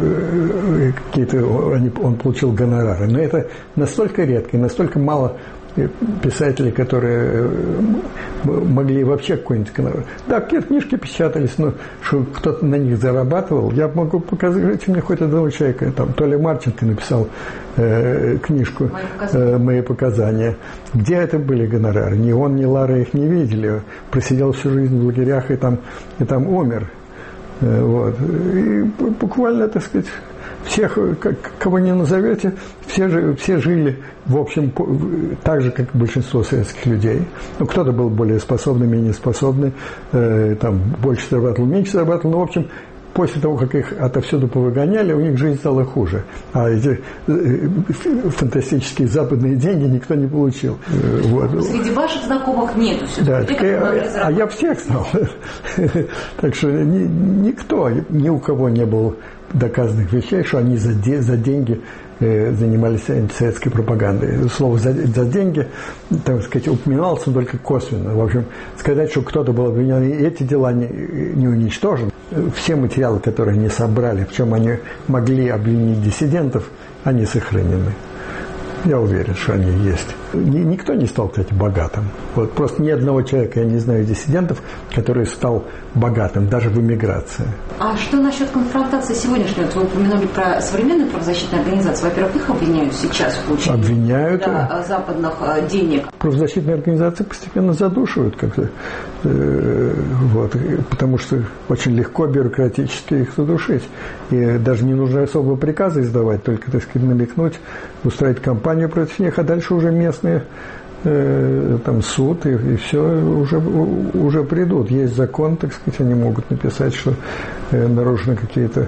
он получил гонорары. Но это настолько редко и настолько мало писатели, которые могли вообще какой-нибудь гонорар. Да, какие-то книжки печатались, но что кто-то на них зарабатывал. Я могу показать мне хоть одного человека. Там Толя Марченко написал книжку «Мои показания». Где это были гонорары? Ни он, ни Лара их не видели. Просидел всю жизнь в лагерях и там умер. Вот. И буквально, так сказать, всех, кого не назовете, все жили, в общем, так же, как большинство советских людей. Ну, кто-то был более способный, менее способный, там, больше зарабатывал, меньше зарабатывал, но, в общем, после того, как их отовсюду повыгоняли, у них жизнь стала хуже. А эти фантастические западные деньги никто не получил. Вот. Среди ваших знакомых нету все-таки. Да, я всех знал. Так что никто, ни у кого не было доказанных вещей, что они за деньги занимались антисоветской пропагандой. Слово «за деньги», так сказать, упоминалось только косвенно. В общем, сказать, что кто-то был обвинен, и эти дела не уничтожены. Все материалы, которые они собрали, в чем они могли обвинить диссидентов, они сохранены. Я уверен, что они есть. Никто не стал, кстати, богатым. Вот просто ни одного человека, я не знаю, диссидентов, который стал богатым, даже в эмиграции. А что насчет конфронтации сегодняшней? Вот вы упомянули про современные правозащитные организации. Во-первых, их обвиняют сейчас в получении обвиняют западных денег. Правозащитные организации постепенно задушивают как-то. Вот, потому что очень легко бюрократически их задушить. И даже не нужно особо приказы издавать, только, так сказать, намекнуть, устроить кампанию против них, а дальше уже местные там суд и все уже придут. Есть закон, так сказать, они могут написать, что нарушены какие-то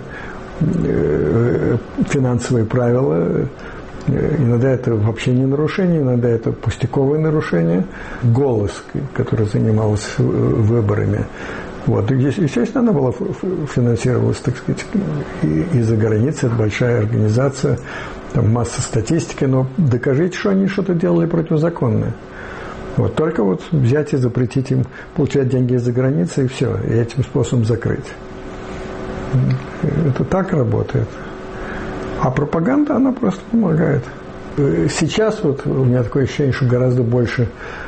финансовые правила. Иногда это вообще не нарушение, иногда это пустяковое нарушение. «Голос», который занимался выборами, вот. Естественно, она была финансировалась, так сказать, из-за границы. Это большая организация, там масса статистики, но докажите, что они что-то делали противозаконное. Вот. Только вот взять и запретить им получать деньги из-за границы, и все, и этим способом закрыть. Это так работает. А пропаганда, она просто помогает. Сейчас вот у меня такое ощущение, что гораздо больше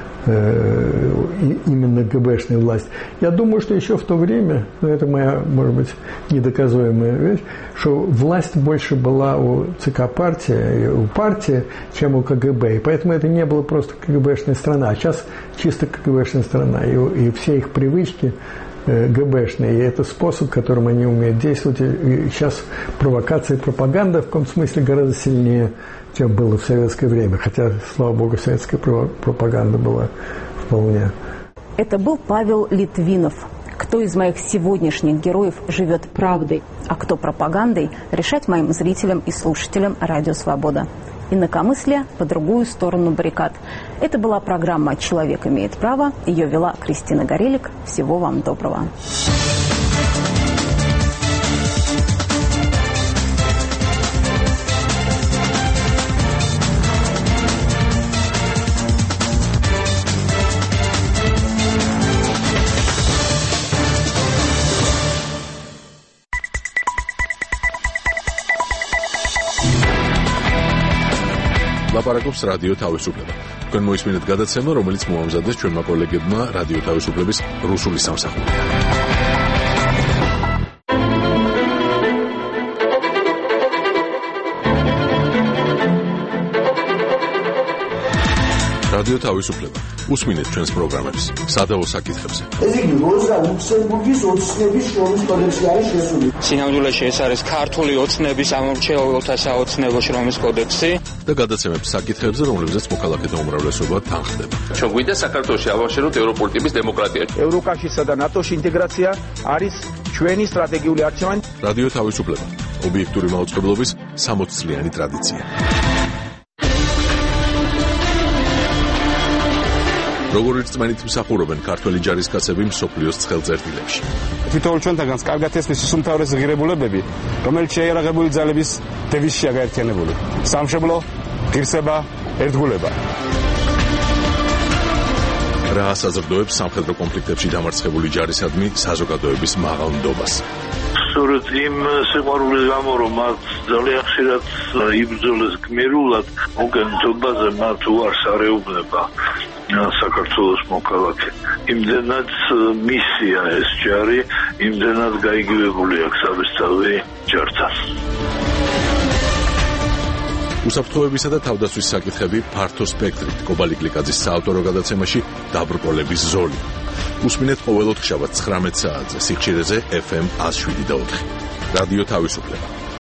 именно ГБшная власть. Я думаю, что еще в то время, но это моя, может быть, недоказуемая вещь, что власть больше была у ЦК партии, у партии, чем у КГБ. И поэтому это не было просто КГБшная страна, а сейчас чисто КГБшная страна. И все их привычки ГБшные, и это способ, которым они умеют действовать. И сейчас провокация и пропаганда в каком смысле гораздо сильнее, чем было в советское время. Хотя, слава богу, советская пропаганда была вполне. Это был Павел Литвинов. Кто из моих сегодняшних героев живет правдой, а кто пропагандой, решать моим зрителям и слушателям Радио Свобода. Инакомыслие по другую сторону баррикад. Это была программа «Человек имеет право». Ее вела Кристина Горелик. Всего вам доброго. ლაპარაკობს რადიო თავისუფლება. თქვენ მოისმინეთ გადაცემა, რომელიც მოამზადეს ჩვენმა კოლეგებმა რადიო თავისუფლების რუსული სამსახურიდან. რადიო თავისუფლება. უსმინეთ ჩვენს პროგრამებს სადაო საკითხებზე. ეს იგი როზა ლუქსემბურგის ოცნების შრომის კოდექსი არის შესული. სინამდვილეში ეს არის ქართული ოცნების ამორჩეულთა საოცნებო შრომის კოდექსი და გადაცემების საკითხებზე, რომლებზეც მოქალაქეთა უმრავლესობა თანხდება. ჩვენ გვინდა საქართველოში ავაშენოთ ევროპული ტიპის დემოკრატია. ევროკავშირსა და ნატოში ინტეგრაცია არის ჩვენი სტრატეგიული არჩევანი. რადიო თავისუფლება. ობიექტური მაუწყებლობის 60 წლიანი ტრადიცია. როგორც წმენით მსახურობენ ქართველი ჯარისკაცები მსოფლიოს ცხელწერტილებში. თითოეულ ჩვენთაგანს კარგად ესმის ის უმთავრესი ღირებულებები, რომელიც შეიარაღებული ძალების დევიზშია გაერთიანებული. სამშობლო, ღირსება, ერთგულება. რა ასაზრდოებს სამხედრო კონფლიქტებში დამარცხებული ჯარისადმი საზოგადოების მაღალ ნდობას. სწორედ იმ სიყვარულის გამო, რომ მათ ძალიან ხშირად იბრძოლეს გმირულად, უკენთობაზე მათ უარს არეუბნება საქართველოს მოქალაქე. იმდენად მისია ეს ჯარი, იმდენად გაიგივებული აქვს საბესწავლი ჯართან. უსაფრთხოებისა და თავდაცვის საკითხები ფართო სპექტრით კობალი გლიკაძის საავტორო გადაცემაში დაბრკოლების ზოლი. უსმინეთ ყოველ ოთხშაბათს 19 საათზე სიხშირეზე FM 107.4. რადიო თავისუფლება.